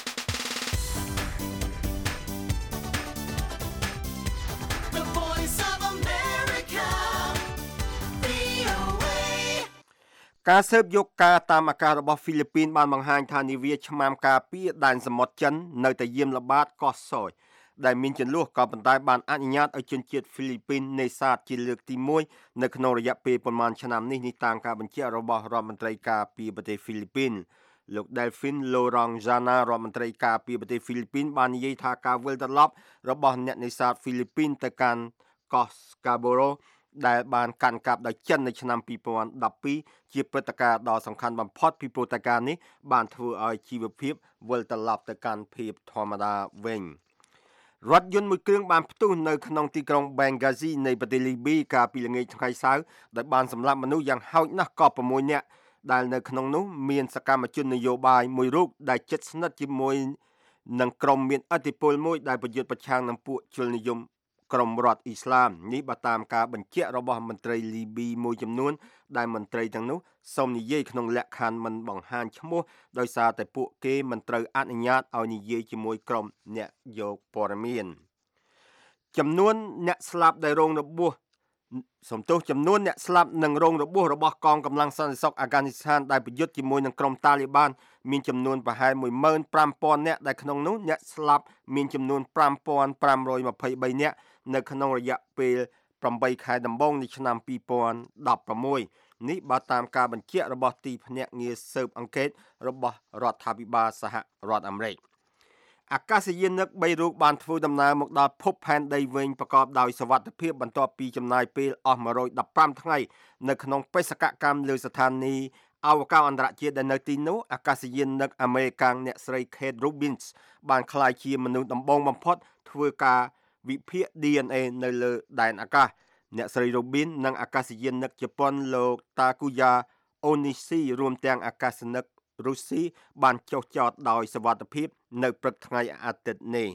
ការស៊ើបយកការតាមអាកាសរបស់ហ្វីលីពីនបានបង្ហាញថានាវាឆ្មាំការពារដែនសមុទ្រចិននៅតែយាមល្បាតកោះសយដែលមានចន្លោះក៏ប៉ុន្តែបានអនុញ្ញាតឲ្យជនជាតិហ្វីលីពីននេសាទជាលើកទីមួយនៅក្នុងរយៈពេលប្រមាណឆ្នាំនេះនេះតាមការបញ្ជាក់របស់រដ្ឋមន្ត្រីការពារប្រទេសហ្វីលីពីនលោក Delphine Lorenzana រដ្ឋមន្ត្រីការពារប្រទេសហ្វីលីពីនបាននិយាយថាការវិលត្រឡប់របស់អ្នកនេសាទហ្វីលីពីនទៅកាន់កោះ Scarboroughដែលបានកាន់កាប់ដោយចិននៅឆ្នាំពីរពាន់ដប់ពីរជាព្រឹត្តិការណ៍ដ៏សំខាន់បំផុតពីព្រោះតែការនេះបានធ្វើឲ្យជីវភាពវិលត្រឡប់ទៅកាន់ភាពធម្មតាវិញរថយន្តមួយគ្រឿងបានផ្ទុះនៅក្នុងទីក្រុង Benghazi នៃប្រទេសលីប៊ីកាលពីល្ងាចថ្ងៃសៅរ៍ដោយបានសម្លាប់មនុស្សយ៉ាងហោចណាស់ក៏៦នាក់ដែលនៅក្នុងនោះមានសកម្មជននយោបាយមួយរូបដែលជិតស្និទ្ធជាមួយនឹងក្រុមមានឥទ្ធិពលមួយដែលប្រយុទ្ធប្រឆាំងនឹងពួកជននិយមក្រុមរដ្ឋអ៊ីស្លាមនេះបើតាមការបញ្ជាក់របស់មន្ត្រីលីប៊ីមួយចំនួនដែលមន្ត្រីទាំងនោះសូមនិយាយក្នុងលក្ខខណ្ឌមិនបង្ហាញឈ្មោះដោយសារតែពួកគេមិនត្រូវអនុញ្ញាតឲ្យនិយាយជាមួយក្រុមអ្នកយកព័ត៌មានចំនួនអ្នកស្លាប់ដែលរងរបួសសំទោសចំនួនអ្នកស្លាប់និងរងរបួសរបស់កងកម្លាំងសន្តិសុខអាហ្គានីស្ថានដែលប្រយុទ្ធជាមួយនឹងក្រុមតាលីបានមានចំនួនប្រហែលមួយម៉ឺនប្រាំពាន់នាក់ដែលក្នុងនោះអ្នកស្លាប់មានចំនួនប្រាំពាន់ប្រាំរយម្ភៃបីនាក់នៅក្នុងរយៈពេលប្រាំបីខែដំបូងនៃឆ្នាំពីរពាន់ដប់ប្រាំមួយនេះបើតាមការបញ្ជាក់របស់ទីភ្នាក់ងារស៊ើបអង្កេតរបស់រដ្ឋាភិបាលសហរដ្ឋអាមេរិកអាកាសយានិកបីរូបបានធ្វើដំណើរមកដល់ភពផែនដីវិញប្រកបដោយសុវត្ថិភាពបន្ទាប់ពីចំណាយពេលអស់មួយរយដប់ប្រាំថ្ងៃនៅក្នុងបេសកកម្មលើស្ថានីយ៍អវកាសអន្តរជាតិដែលនៅទីនោះអាកាសយានិកអាមេរិកអ្នកស្រី Kate Rubins បានក្លាយជាមនុស្សដំបូងបំផុតធ្វើការវិភាគ ឌី អេន เอ នៅលើដែនអាកាសអ្នកស្រី Robin និងអាកាសយានិកជប៉ុនលោក Takuya Onishi រួមទាំងអាកាសនិករុស្ស៊ីបានចុះចតដោយសុវត្ថិភាពនៅព្រឹកថ្ងៃអាទិត្យនេះ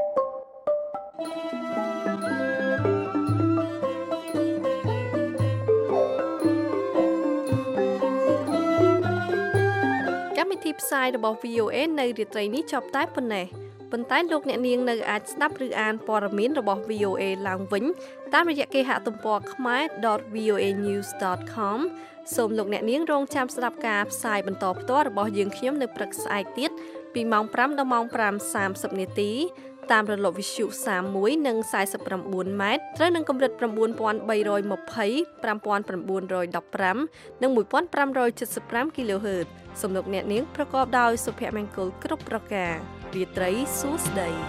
កម្មវិធីផ្សាយរបស់ វី អូ អេ នៅរាត្រីនេះចប់តែប៉ុណ្ណេះប៉ុន្តែលោកអ្នកនាងនៅអាចស្ដាប់ឬអានព័ត៌មានរបស់ វី អូ អេ ឡើងវិញតាមរយៈគេហទំព័រ ខមែរ ដត វី អូ អេ news ដត ខម សូមលោកអ្នកនាងរងចាំស្ដាប់ការផ្សាយបន្តផ្ទាល់របស់យើងខ្ញុំនៅព្រឹកស្អែកទៀតពីម៉ោងប្រាំដល់ម៉ោងប្រាំសាមសិបនាទីតាមរលកវិទ្យុសាមមួយនិងខ្សែសិបប្រាំបួនម៉ែត្រត្រូវនឹងកម្រិត៩,៣២០ ៥,៩១៥ និងមួយពាន់ប្រាំរយседសិបប្រាំ kHz សូមលោកអ្នកនាងប្រកបដោយសុភមង្គលគ្រប់ប្រការរាត្រីសួស្តី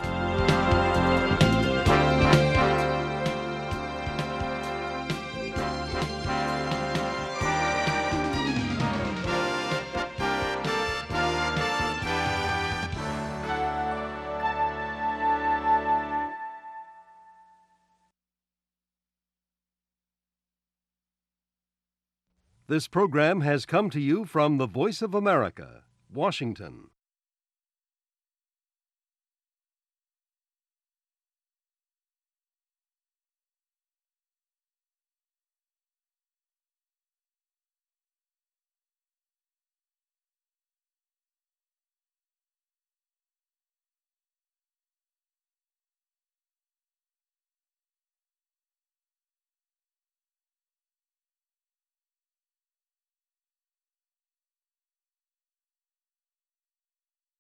This program has come to you from the Voice of America, Washington.